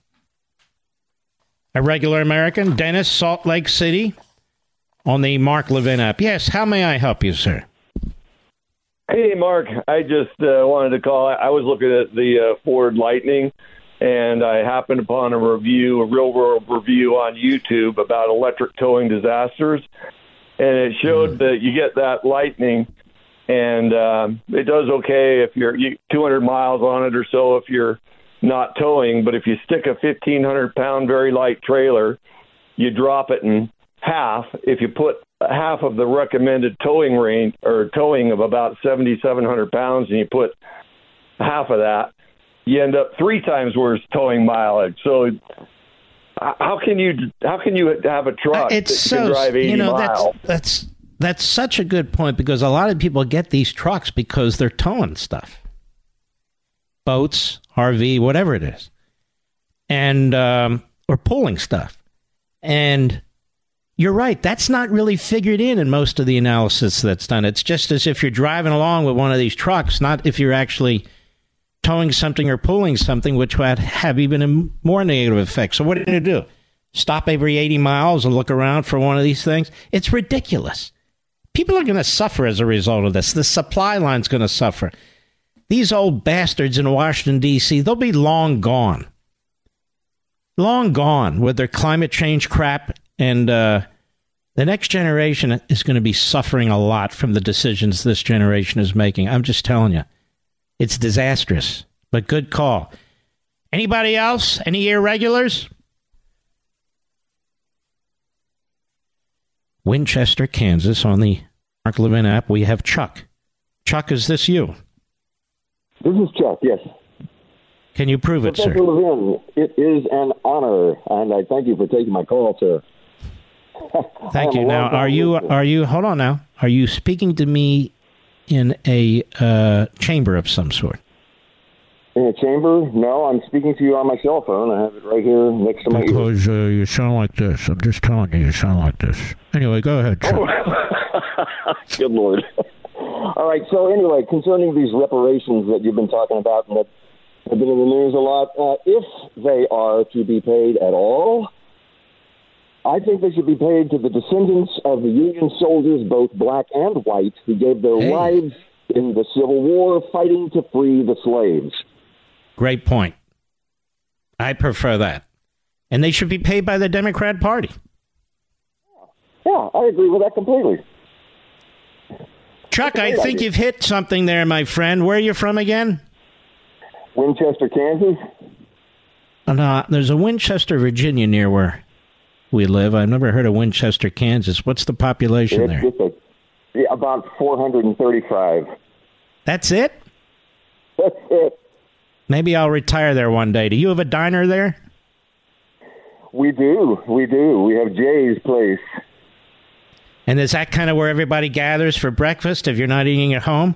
A regular American? Dennis, Salt Lake City, on the Mark Levin app. Yes, how may I help you, sir? Hey, Mark. I just uh, wanted to call. I was looking at the uh, Ford Lightning, and I happened upon a review, a real-world review on YouTube about electric towing disasters, and it showed mm. that you get that Lightning, and um, it does okay if you're you, two hundred miles on it or so if you're not towing, but if you stick a fifteen hundred pound very light trailer, you drop it in half. If you put half of the recommended towing range or towing of about seventy-seven hundred pounds and you put half of that, you end up three times worse towing mileage. So how can you how can you have a truck it's that so, can drive eighty you know, miles? That's, that's that's such a good point, because a lot of people get these trucks because they're towing stuff. Boats, R V, whatever it is. And um, or pulling stuff. And you're right. That's not really figured in in most of the analysis that's done. It's just as if you're driving along with one of these trucks, not if you're actually towing something or pulling something, which would have even a more negative effect. So what are you going to do? Stop every eighty miles and look around for one of these things? It's ridiculous. People are going to suffer as a result of this. The supply line's going to suffer. These old bastards in Washington, D C, they'll be long gone. Long gone with their climate change crap. And uh, the next generation is going to be suffering a lot from the decisions this generation is making. I'm just telling you. It's disastrous, but good call. Anybody else? Any irregulars? Winchester, Kansas, on the Mark Levin app, we have Chuck. Chuck, is this you? This is Chuck, yes. Can you prove it, Professor sir? Levin, it is an honor, and I thank you for taking my call, sir. Thank you. Now, are you, are you, hold on now, are you speaking to me in a uh, chamber of some sort? In a chamber? No, I'm speaking to you on my cell phone. I have it right here next to my ear. Because uh, you sound like this. I'm just telling you, you sound like this. Anyway, go ahead, Chuck. Oh. Good Lord. All right, so anyway, concerning these reparations that you've been talking about and that have been in the news a lot, uh, if they are to be paid at all, I think they should be paid to the descendants of the Union soldiers, both black and white, who gave their hey. lives in the Civil War fighting to free the slaves. Great point. I prefer that. And they should be paid by the Democrat Party. Yeah, I agree with that completely. Chuck, I think idea. You've hit something there, my friend. Where are you from again? Winchester, Kansas. Oh, no, there's a Winchester, Virginia near where we live. I've never heard of Winchester, Kansas. What's the population it's there? Just a, yeah, about four hundred thirty-five. That's it? That's it. Maybe I'll retire there one day. Do you have a diner there? We do. We do. We have Jay's Place. And is that kind of where everybody gathers for breakfast if you're not eating at home?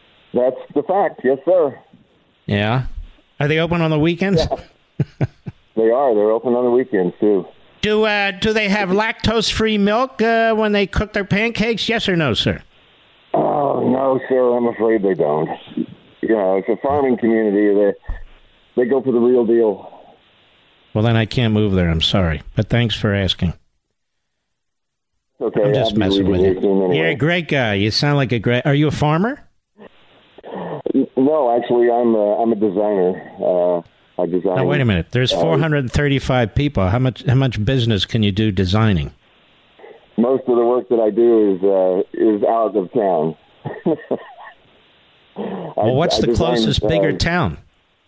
That's the fact. Yes, sir. Yeah. Are they open on the weekends? Yeah. they are. They're open on the weekends, too. Do uh, do they have lactose-free milk uh, when they cook their pancakes? Yes or no, sir? Oh, no, sir. I'm afraid they don't. You know, it's a farming community. They, they go for the real deal. Well, then I can't move there. I'm sorry. But thanks for asking. Okay, I'm just I'll messing with you. Anyway. You're a great guy. You sound like a great... Are you a farmer? No, actually, I'm a, I'm a designer. Uh, I design... Now, wait a minute. There's four hundred thirty-five uh, people. How much How much business can you do designing? Most of the work that I do is uh, is out of town. Well, what's I, the I closest designed, bigger uh, town?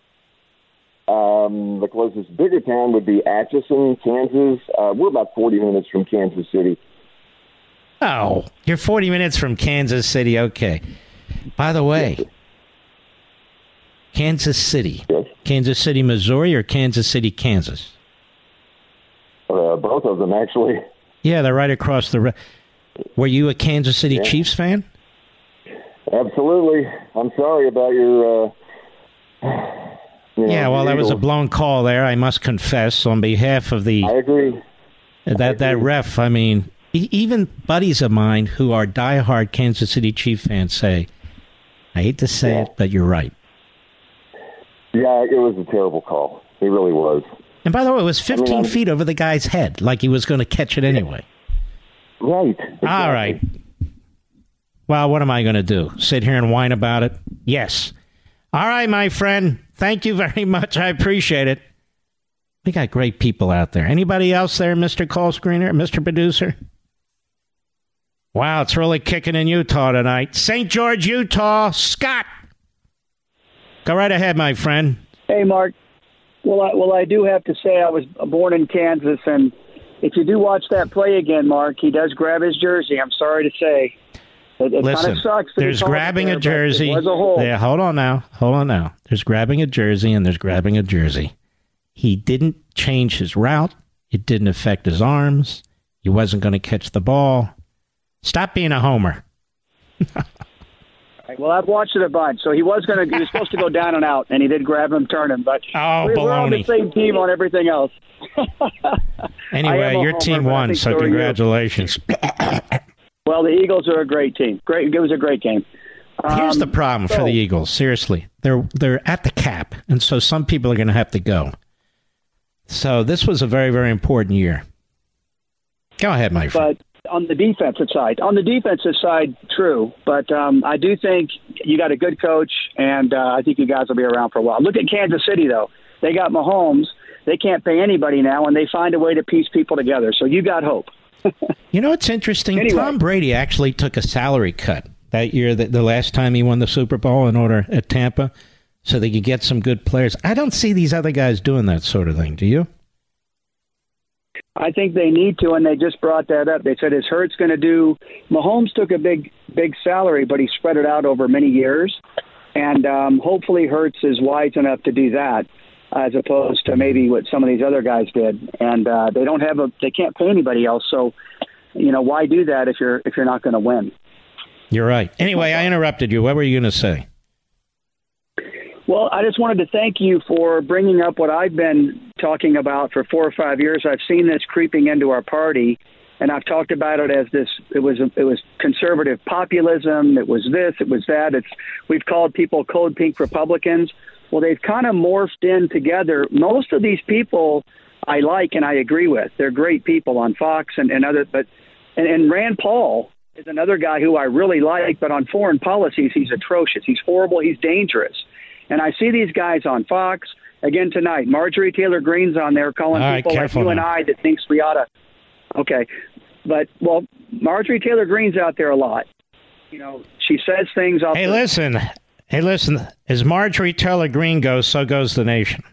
Um, the closest bigger town would be Atchison, Kansas. Uh, we're about forty minutes from Kansas City. Oh, you're forty minutes from Kansas City. Okay. By the way, yes. Kansas City. Yes. Kansas City, Missouri, or Kansas City, Kansas? Uh, both of them, actually. Yeah, they're right across the... Re- Were you a Kansas City yeah. Chiefs fan? Absolutely. I'm sorry about your... Uh, you know, yeah, well, that Eagles. was a blown call there, I must confess, on behalf of the... I agree. That, I agree. that ref, I mean, e- even buddies of mine who are diehard Kansas City Chief fans say, I hate to say yeah. it, but you're right. Yeah, it was a terrible call. It really was. And by the way, it was fifteen I mean, feet over the guy's head, like he was going to catch it anyway. Right. Exactly. All right. Well, what am I going to do? Sit here and whine about it? Yes. All right, my friend. Thank you very much. I appreciate it. We got great people out there. Anybody else there, Mister Call Screener, Mister Producer? Wow, it's really kicking in Utah tonight. Saint George, Utah. Scott. Go right ahead, my friend. Hey, Mark. Well, I, well, I do have to say I was born in Kansas, and if you do watch that play again, Mark, he does grab his jersey. I'm sorry to say. It, it Listen, kind of sucks. There's grabbing there, a jersey. It was a hole. Yeah, hold on now. Hold on now. There's grabbing a jersey, and there's grabbing a jersey. He didn't change his route. It didn't affect his arms. He wasn't going to catch the ball. Stop being a homer. Well, I've watched it a bunch. So he was going to. He was supposed to go down and out, and he did grab him, turn him. But oh, we're, we're on the same team on everything else. Anyway, your homer, team won, so congratulations. Well, the Eagles are a great team. Great. It was a great game. Um, Here's the problem so, for the Eagles. Seriously, they're they're at the cap, and so some people are going to have to go. So this was a very, very important year. Go ahead, my friend. But on the defensive side, on the defensive side, true. But um, I do think you got a good coach, and uh, I think you guys will be around for a while. Look at Kansas City, though. They got Mahomes. They can't pay anybody now, and they find a way to piece people together. So you got hope. You know what's interesting? Anyway. Tom Brady actually took a salary cut that year, the, the last time he won the Super Bowl in order at Tampa, so they could get some good players. I don't see these other guys doing that sort of thing. Do you? I think they need to, and they just brought that up. They said, is Hurts going to do – Mahomes took a big, big salary, but he spread it out over many years. And um, hopefully Hurts is wise enough to do that, as opposed to maybe what some of these other guys did. And uh, they don't have a – they can't pay anybody else. So, you know, why do that if you're if you're not going to win? You're right. Anyway, I interrupted you. What were you going to say? Well, I just wanted to thank you for bringing up what I've been talking about for four or five years. I've seen this creeping into our party, and I've talked about it as this. It was it was conservative populism. It was this. It was that. It's we've called people Code Pink Republicans. Well, they've kind of morphed in together. Most of these people I like and I agree with. They're great people on Fox and, and other. But and, and Rand Paul is another guy who I really like. But on foreign policies, he's atrocious. He's horrible. He's dangerous. And I see these guys on Fox again tonight. Marjorie Taylor Greene's on there calling All people right, like you now. and I that thinks we ought to. Okay. But, well, Marjorie Taylor Greene's out there a lot. You know, she says things off Hey, the- listen. Hey, listen. As Marjorie Taylor Greene goes, so goes the nation.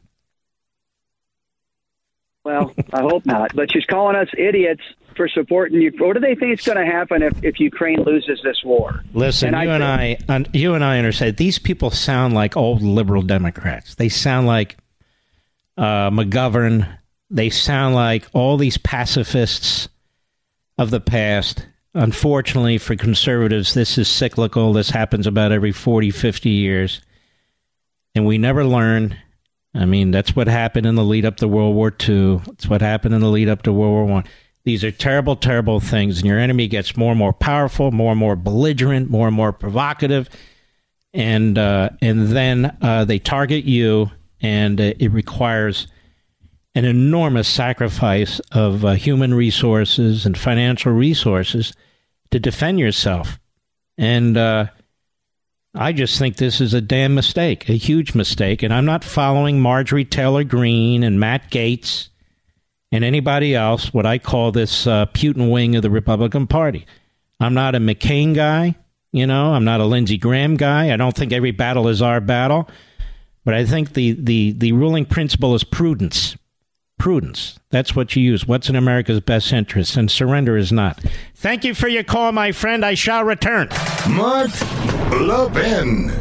Well, I hope not. But she's calling us idiots for supporting you. What do they think is going to happen if, if Ukraine loses this war? Listen, and you I and I, un, you and I understand. These people sound like old liberal Democrats. They sound like uh, McGovern. They sound like all these pacifists of the past. Unfortunately for conservatives, this is cyclical. This happens about every forty, fifty years. And we never learn. I mean, that's what happened in the lead up to World War Two. It's what happened in the lead up to World War One. These are terrible, terrible things, and your enemy gets more and more powerful, more and more belligerent, more and more provocative, and uh, and then uh, they target you, and uh, it requires an enormous sacrifice of uh, human resources and financial resources to defend yourself. And uh, I just think this is a damn mistake, a huge mistake, and I'm not following Marjorie Taylor Greene and Matt Gaetz and anybody else, what I call this uh, Putin wing of the Republican Party. I'm not a McCain guy, you know, I'm not a Lindsey Graham guy. I don't think every battle is our battle, but I think the, the, the ruling principle is prudence. Prudence. That's what you use. What's in America's best interest, and surrender is not. Thank you for your call, my friend. I shall return. Mark Levin.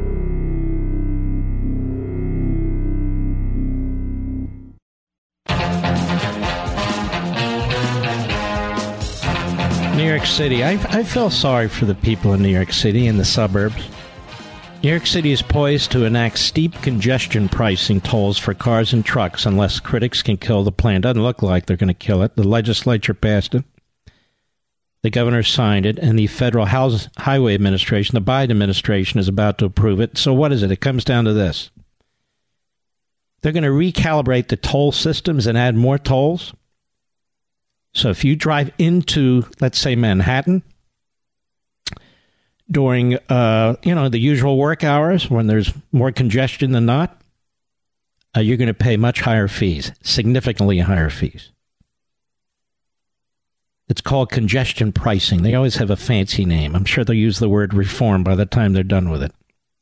New York City. I, I feel sorry for the people in New York City and the suburbs. New York City is poised to enact steep congestion pricing tolls for cars and trucks unless critics can kill the plan. Doesn't look like they're going to kill it. The legislature passed it. The governor signed it, and the Federal House, Highway Administration, the Biden administration, is about to approve it. So what is it? It comes down to this. They're going to recalibrate the toll systems and add more tolls. So if you drive into, let's say, Manhattan during, uh, you know, the usual work hours when there's more congestion than not, uh, you're going to pay much higher fees, significantly higher fees. It's called congestion pricing. They always have a fancy name. I'm sure they'll use the word reform by the time they're done with it.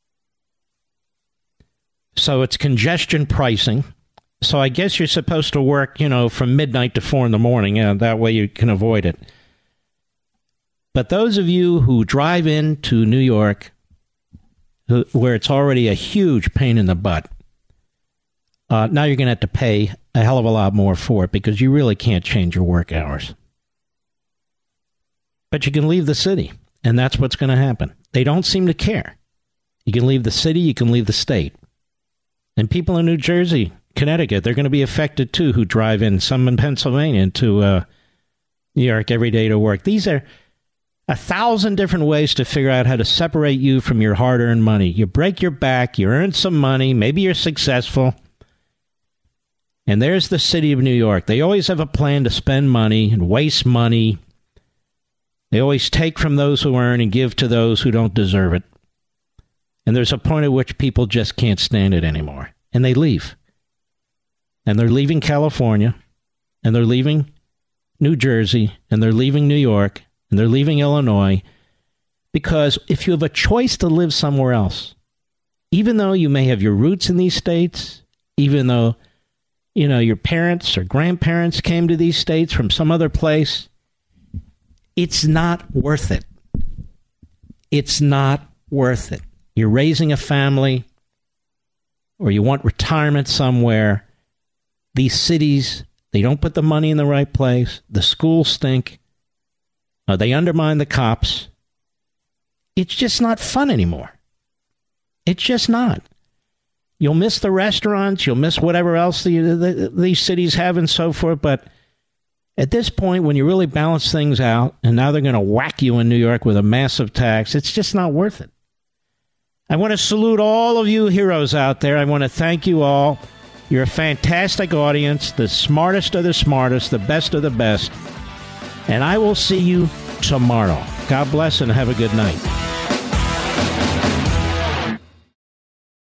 So it's congestion pricing. So I guess you're supposed to work, you know, from midnight to four in the morning, and that way you can avoid it. But those of you who drive into New York, who, where it's already a huge pain in the butt, uh, now you're going to have to pay a hell of a lot more for it because you really can't change your work hours. But you can leave the city, and that's what's going to happen. They don't seem to care. You can leave the city, you can leave the state. And people in New Jersey, Connecticut, they're going to be affected too, who drive in, some in Pennsylvania, into uh, New York every day to work. These are a thousand different ways to figure out how to separate you from your hard-earned money. You break your back, you earn some money, maybe you're successful. And there's the city of New York. They always have a plan to spend money and waste money. They always take from those who earn and give to those who don't deserve it. And there's a point at which people just can't stand it anymore. And they leave. And they're leaving California, and they're leaving New Jersey, and they're leaving New York, and they're leaving Illinois, because if you have a choice to live somewhere else, even though you may have your roots in these states, even though, you know, your parents or grandparents came to these states from some other place, it's not worth it. It's not worth it. You're raising a family, or you want retirement somewhere. These cities, they don't put the money in the right place. The schools stink. Uh, they undermine the cops. It's just not fun anymore. It's just not. You'll miss the restaurants. You'll miss whatever else the, the, these cities have and so forth. But at this point, when you really balance things out, and now they're going to whack you in New York with a massive tax, it's just not worth it. I want to salute all of you heroes out there. I want to thank you all. You're a fantastic audience, the smartest of the smartest, the best of the best. And I will see you tomorrow. God bless and have a good night.